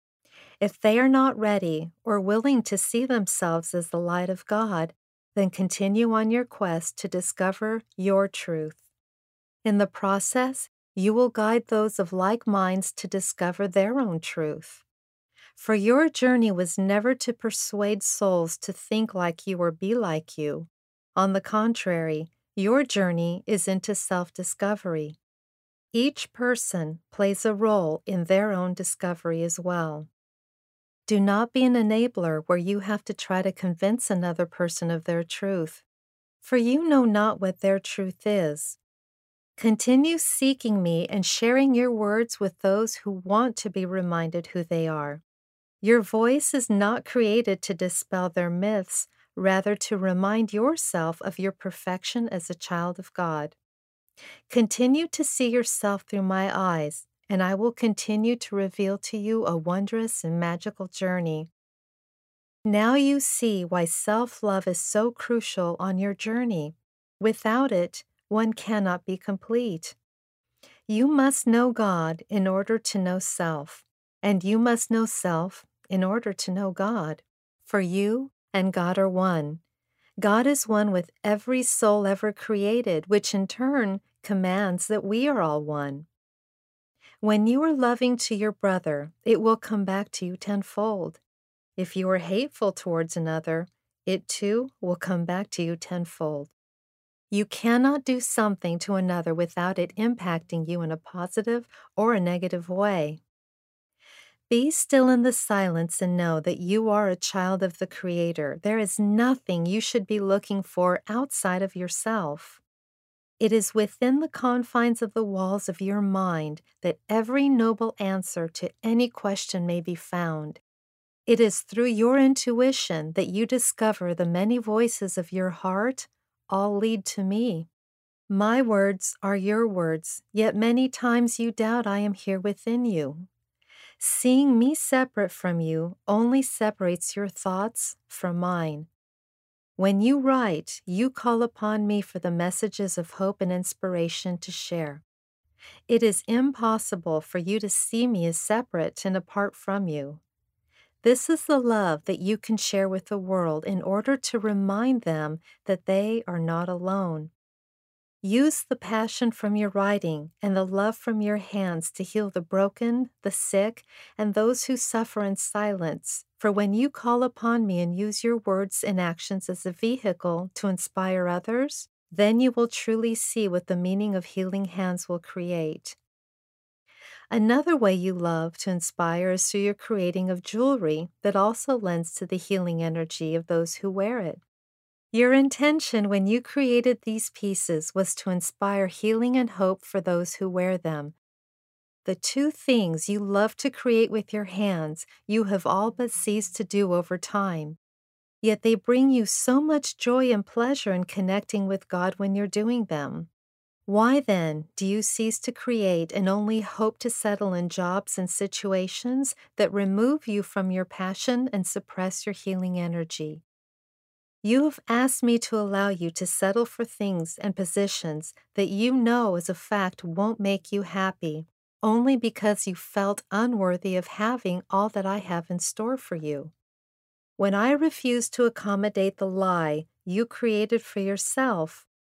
If they are not ready or willing to see themselves as the light of God, then continue on your quest to discover your truth. In the process, you will guide those of like minds to discover their own truth. For your journey was never to persuade souls to think like you or be like you. On the contrary, your journey is into self-discovery. Each person plays a role in their own discovery as well. Do not be an enabler where you have to try to convince another person of their truth, for you know not what their truth is. Continue seeking me and sharing your words with those who want to be reminded who they are. Your voice is not created to dispel their myths, rather to remind yourself of your perfection as a child of God. Continue to see yourself through my eyes, and I will continue to reveal to you a wondrous and magical journey. Now you see why self-love is so crucial on your journey. Without it, one cannot be complete. You must know God in order to know self, and you must know self in order to know God. For you and God are one. God is one with every soul ever created, which in turn commands that we are all one. When you are loving to your brother, it will come back to you tenfold. If you are hateful towards another, it too will come back to you tenfold. You cannot do something to another without it impacting you in a positive or a negative way. Be still in the silence and know that you are a child of the Creator. There is nothing you should be looking for outside of yourself. It is within the confines of the walls of your mind that every noble answer to any question may be found. It is through your intuition that you discover the many voices of your heart all lead to me. My words are your words, yet many times you doubt I am here within you. Seeing me separate from you only separates your thoughts from mine. When you write, you call upon me for the messages of hope and inspiration to share. It is impossible for you to see me as separate and apart from you. This is the love that you can share with the world in order to remind them that they are not alone. Use the passion from your writing and the love from your hands to heal the broken, the sick, and those who suffer in silence. For when you call upon me and use your words and actions as a vehicle to inspire others, then you will truly see what the meaning of healing hands will create. Another way you love to inspire is through your creating of jewelry that also lends to the healing energy of those who wear it. Your intention when you created these pieces was to inspire healing and hope for those who wear them. The two things you love to create with your hands, you have all but ceased to do over time. Yet they bring you so much joy and pleasure in connecting with God when you're doing them. Why then do you cease to create and only hope to settle in jobs and situations that remove you from your passion and suppress your healing energy? You have asked me to allow you to settle for things and positions that you know as a fact won't make you happy, only because you felt unworthy of having all that I have in store for you. When I refuse to accommodate the lie you created for yourself,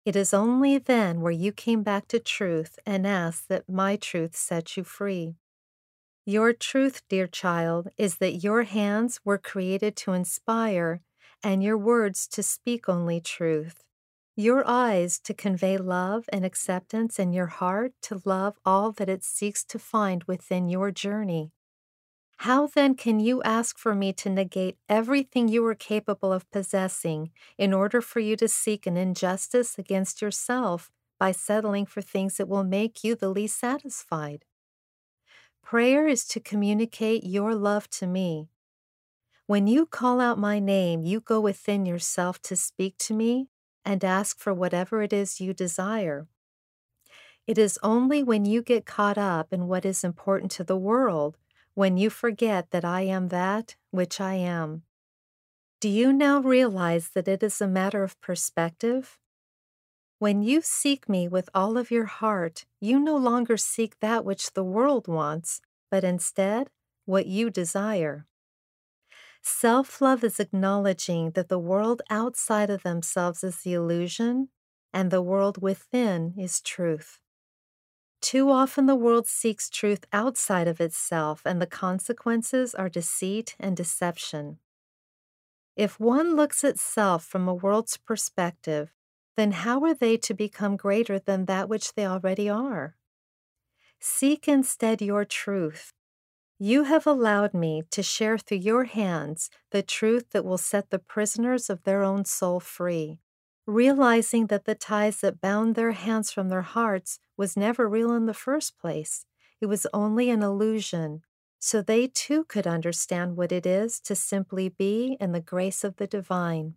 It is only then where you came back to truth and asked that my truth set you free. Your truth, dear child, is that your hands were created to inspire and your words to speak only truth. Your eyes to convey love and acceptance, and your heart to love all that it seeks to find within your journey. How then can you ask for me to negate everything you are capable of possessing in order for you to seek an injustice against yourself by settling for things that will make you the least satisfied? Prayer is to communicate your love to me. When you call out my name, you go within yourself to speak to me and ask for whatever it is you desire. It is only when you get caught up in what is important to the world, when you forget that I am that which I am. Do you now realize that it is a matter of perspective? When you seek me with all of your heart, you no longer seek that which the world wants, but instead what you desire. Self-love is acknowledging that the world outside of themselves is the illusion, and the world within is truth. Too often the world seeks truth outside of itself, and the consequences are deceit and deception. If one looks at self from a world's perspective, then how are they to become greater than that which they already are? Seek instead your truth. You have allowed me to share through your hands the truth that will set the prisoners of their own soul free, realizing that the ties that bound their hands from their hearts was never real in the first place. It was only an illusion, so they too could understand what it is to simply be in the grace of the divine.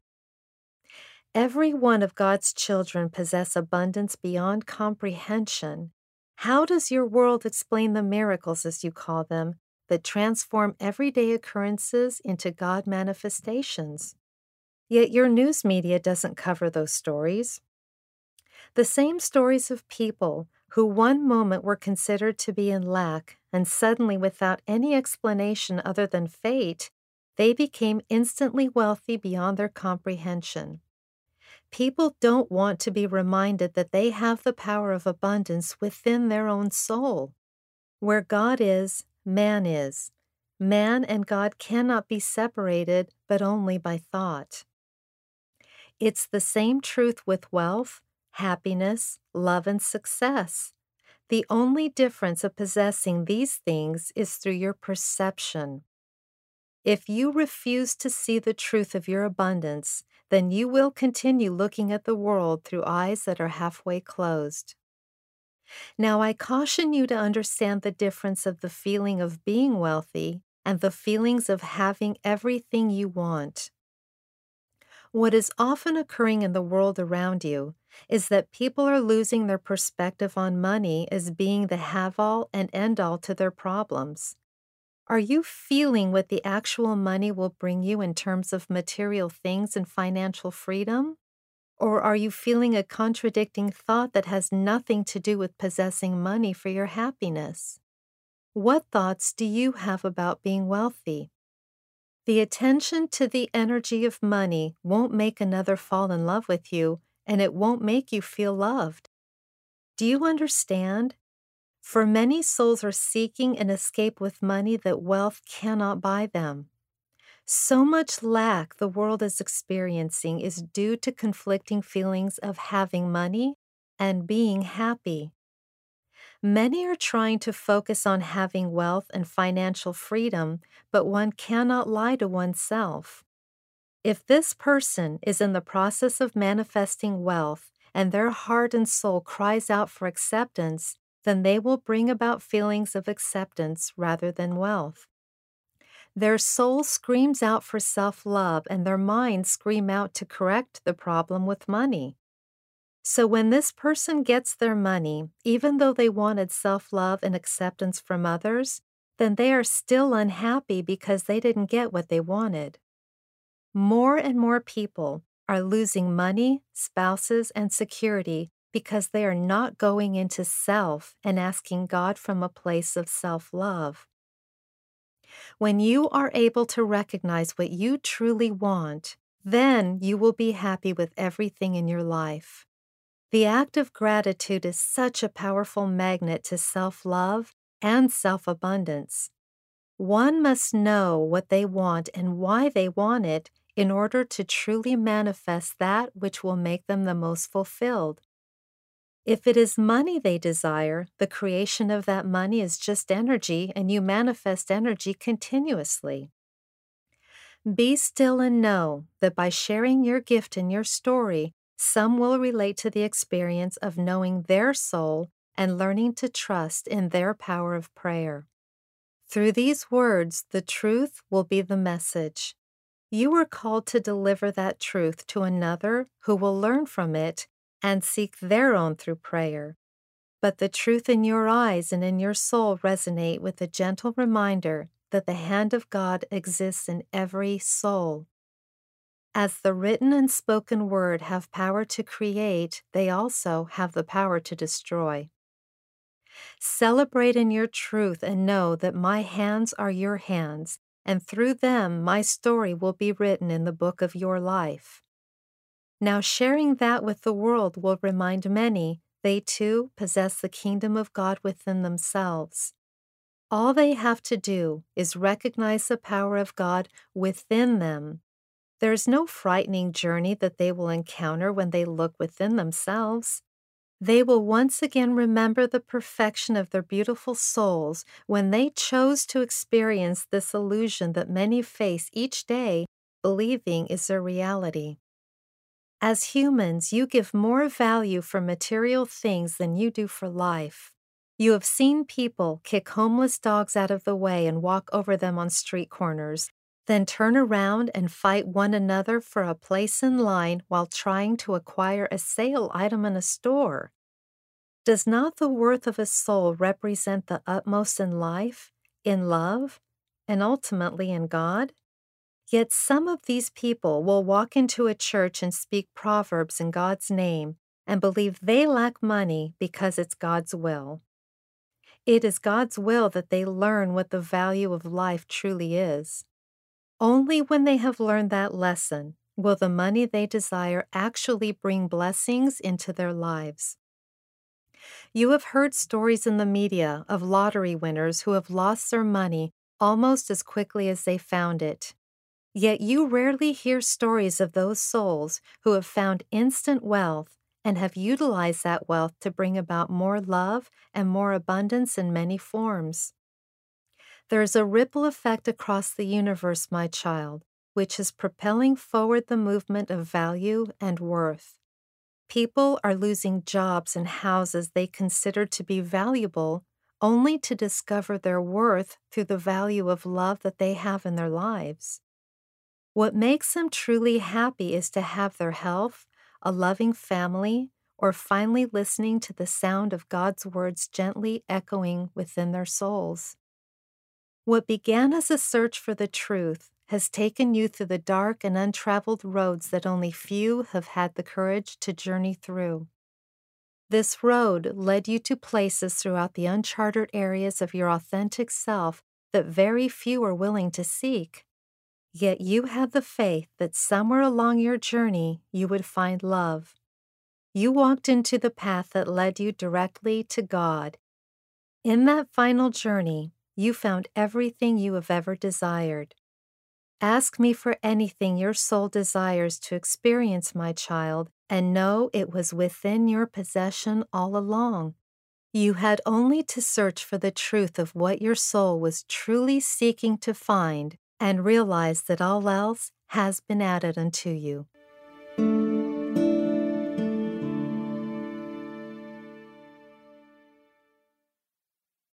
Every one of God's children possess abundance beyond comprehension. How does your world explain the miracles, as you call them, that transform everyday occurrences into God manifestations? Yet your news media doesn't cover those stories. The same stories of people who one moment were considered to be in lack, and suddenly, without any explanation other than fate, they became instantly wealthy beyond their comprehension. People don't want to be reminded that they have the power of abundance within their own soul. Where God is, man is. Man and God cannot be separated, but only by thought. It's the same truth with wealth, happiness, love, and success. The only difference of possessing these things is through your perception. If you refuse to see the truth of your abundance, then you will continue looking at the world through eyes that are halfway closed. Now, I caution you to understand the difference of the feeling of being wealthy and the feelings of having everything you want. What is often occurring in the world around you is that people are losing their perspective on money as being the have-all and end-all to their problems. Are you feeling what the actual money will bring you in terms of material things and financial freedom? Or are you feeling a contradicting thought that has nothing to do with possessing money for your happiness? What thoughts do you have about being wealthy? The attention to the energy of money won't make another fall in love with you, and it won't make you feel loved. Do you understand? For many souls are seeking an escape with money that wealth cannot buy them. So much lack the world is experiencing is due to conflicting feelings of having money and being happy. Many are trying to focus on having wealth and financial freedom, but one cannot lie to oneself. If this person is in the process of manifesting wealth and their heart and soul cries out for acceptance, then they will bring about feelings of acceptance rather than wealth. Their soul screams out for self-love, and their minds scream out to correct the problem with money. So when this person gets their money, even though they wanted self-love and acceptance from others, then they are still unhappy because they didn't get what they wanted. More and more people are losing money, spouses, and security because they are not going into self and asking God from a place of self-love. When you are able to recognize what you truly want, then you will be happy with everything in your life. The act of gratitude is such a powerful magnet to self-love and self-abundance. One must know what they want and why they want it in order to truly manifest that which will make them the most fulfilled. If it is money they desire, the creation of that money is just energy, and you manifest energy continuously. Be still and know that by sharing your gift and your story, some will relate to the experience of knowing their soul and learning to trust in their power of prayer. Through these words, the truth will be the message. You are called to deliver that truth to another who will learn from it and seek their own through prayer. But the truth in your eyes and in your soul resonate with a gentle reminder that the hand of God exists in every soul. As the written and spoken word have power to create, they also have the power to destroy. Celebrate in your truth and know that my hands are your hands, and through them my story will be written in the book of your life. Now sharing that with the world will remind many they too possess the kingdom of God within themselves. All they have to do is recognize the power of God within them. There is no frightening journey that they will encounter when they look within themselves. They will once again remember the perfection of their beautiful souls when they chose to experience this illusion that many face each day, believing is their reality. As humans, you give more value for material things than you do for life. You have seen people kick homeless dogs out of the way and walk over them on street corners, then turn around and fight one another for a place in line while trying to acquire a sale item in a store. Does not the worth of a soul represent the utmost in life, in love, and ultimately in God? Yet some of these people will walk into a church and speak proverbs in God's name and believe they lack money because it's God's will. It is God's will that they learn what the value of life truly is. Only when they have learned that lesson will the money they desire actually bring blessings into their lives. You have heard stories in the media of lottery winners who have lost their money almost as quickly as they found it. Yet you rarely hear stories of those souls who have found instant wealth and have utilized that wealth to bring about more love and more abundance in many forms. There is a ripple effect across the universe, my child, which is propelling forward the movement of value and worth. People are losing jobs and houses they considered to be valuable only to discover their worth through the value of love that they have in their lives. What makes them truly happy is to have their health, a loving family, or finally listening to the sound of God's words gently echoing within their souls. What began as a search for the truth has taken you through the dark and untraveled roads that only few have had the courage to journey through. This road led you to places throughout the uncharted areas of your authentic self that very few are willing to seek. Yet you had the faith that somewhere along your journey you would find love. You walked into the path that led you directly to God. In that final journey, you found everything you have ever desired. Ask me for anything your soul desires to experience, my child, and know it was within your possession all along. You had only to search for the truth of what your soul was truly seeking to find and realize that all else has been added unto you.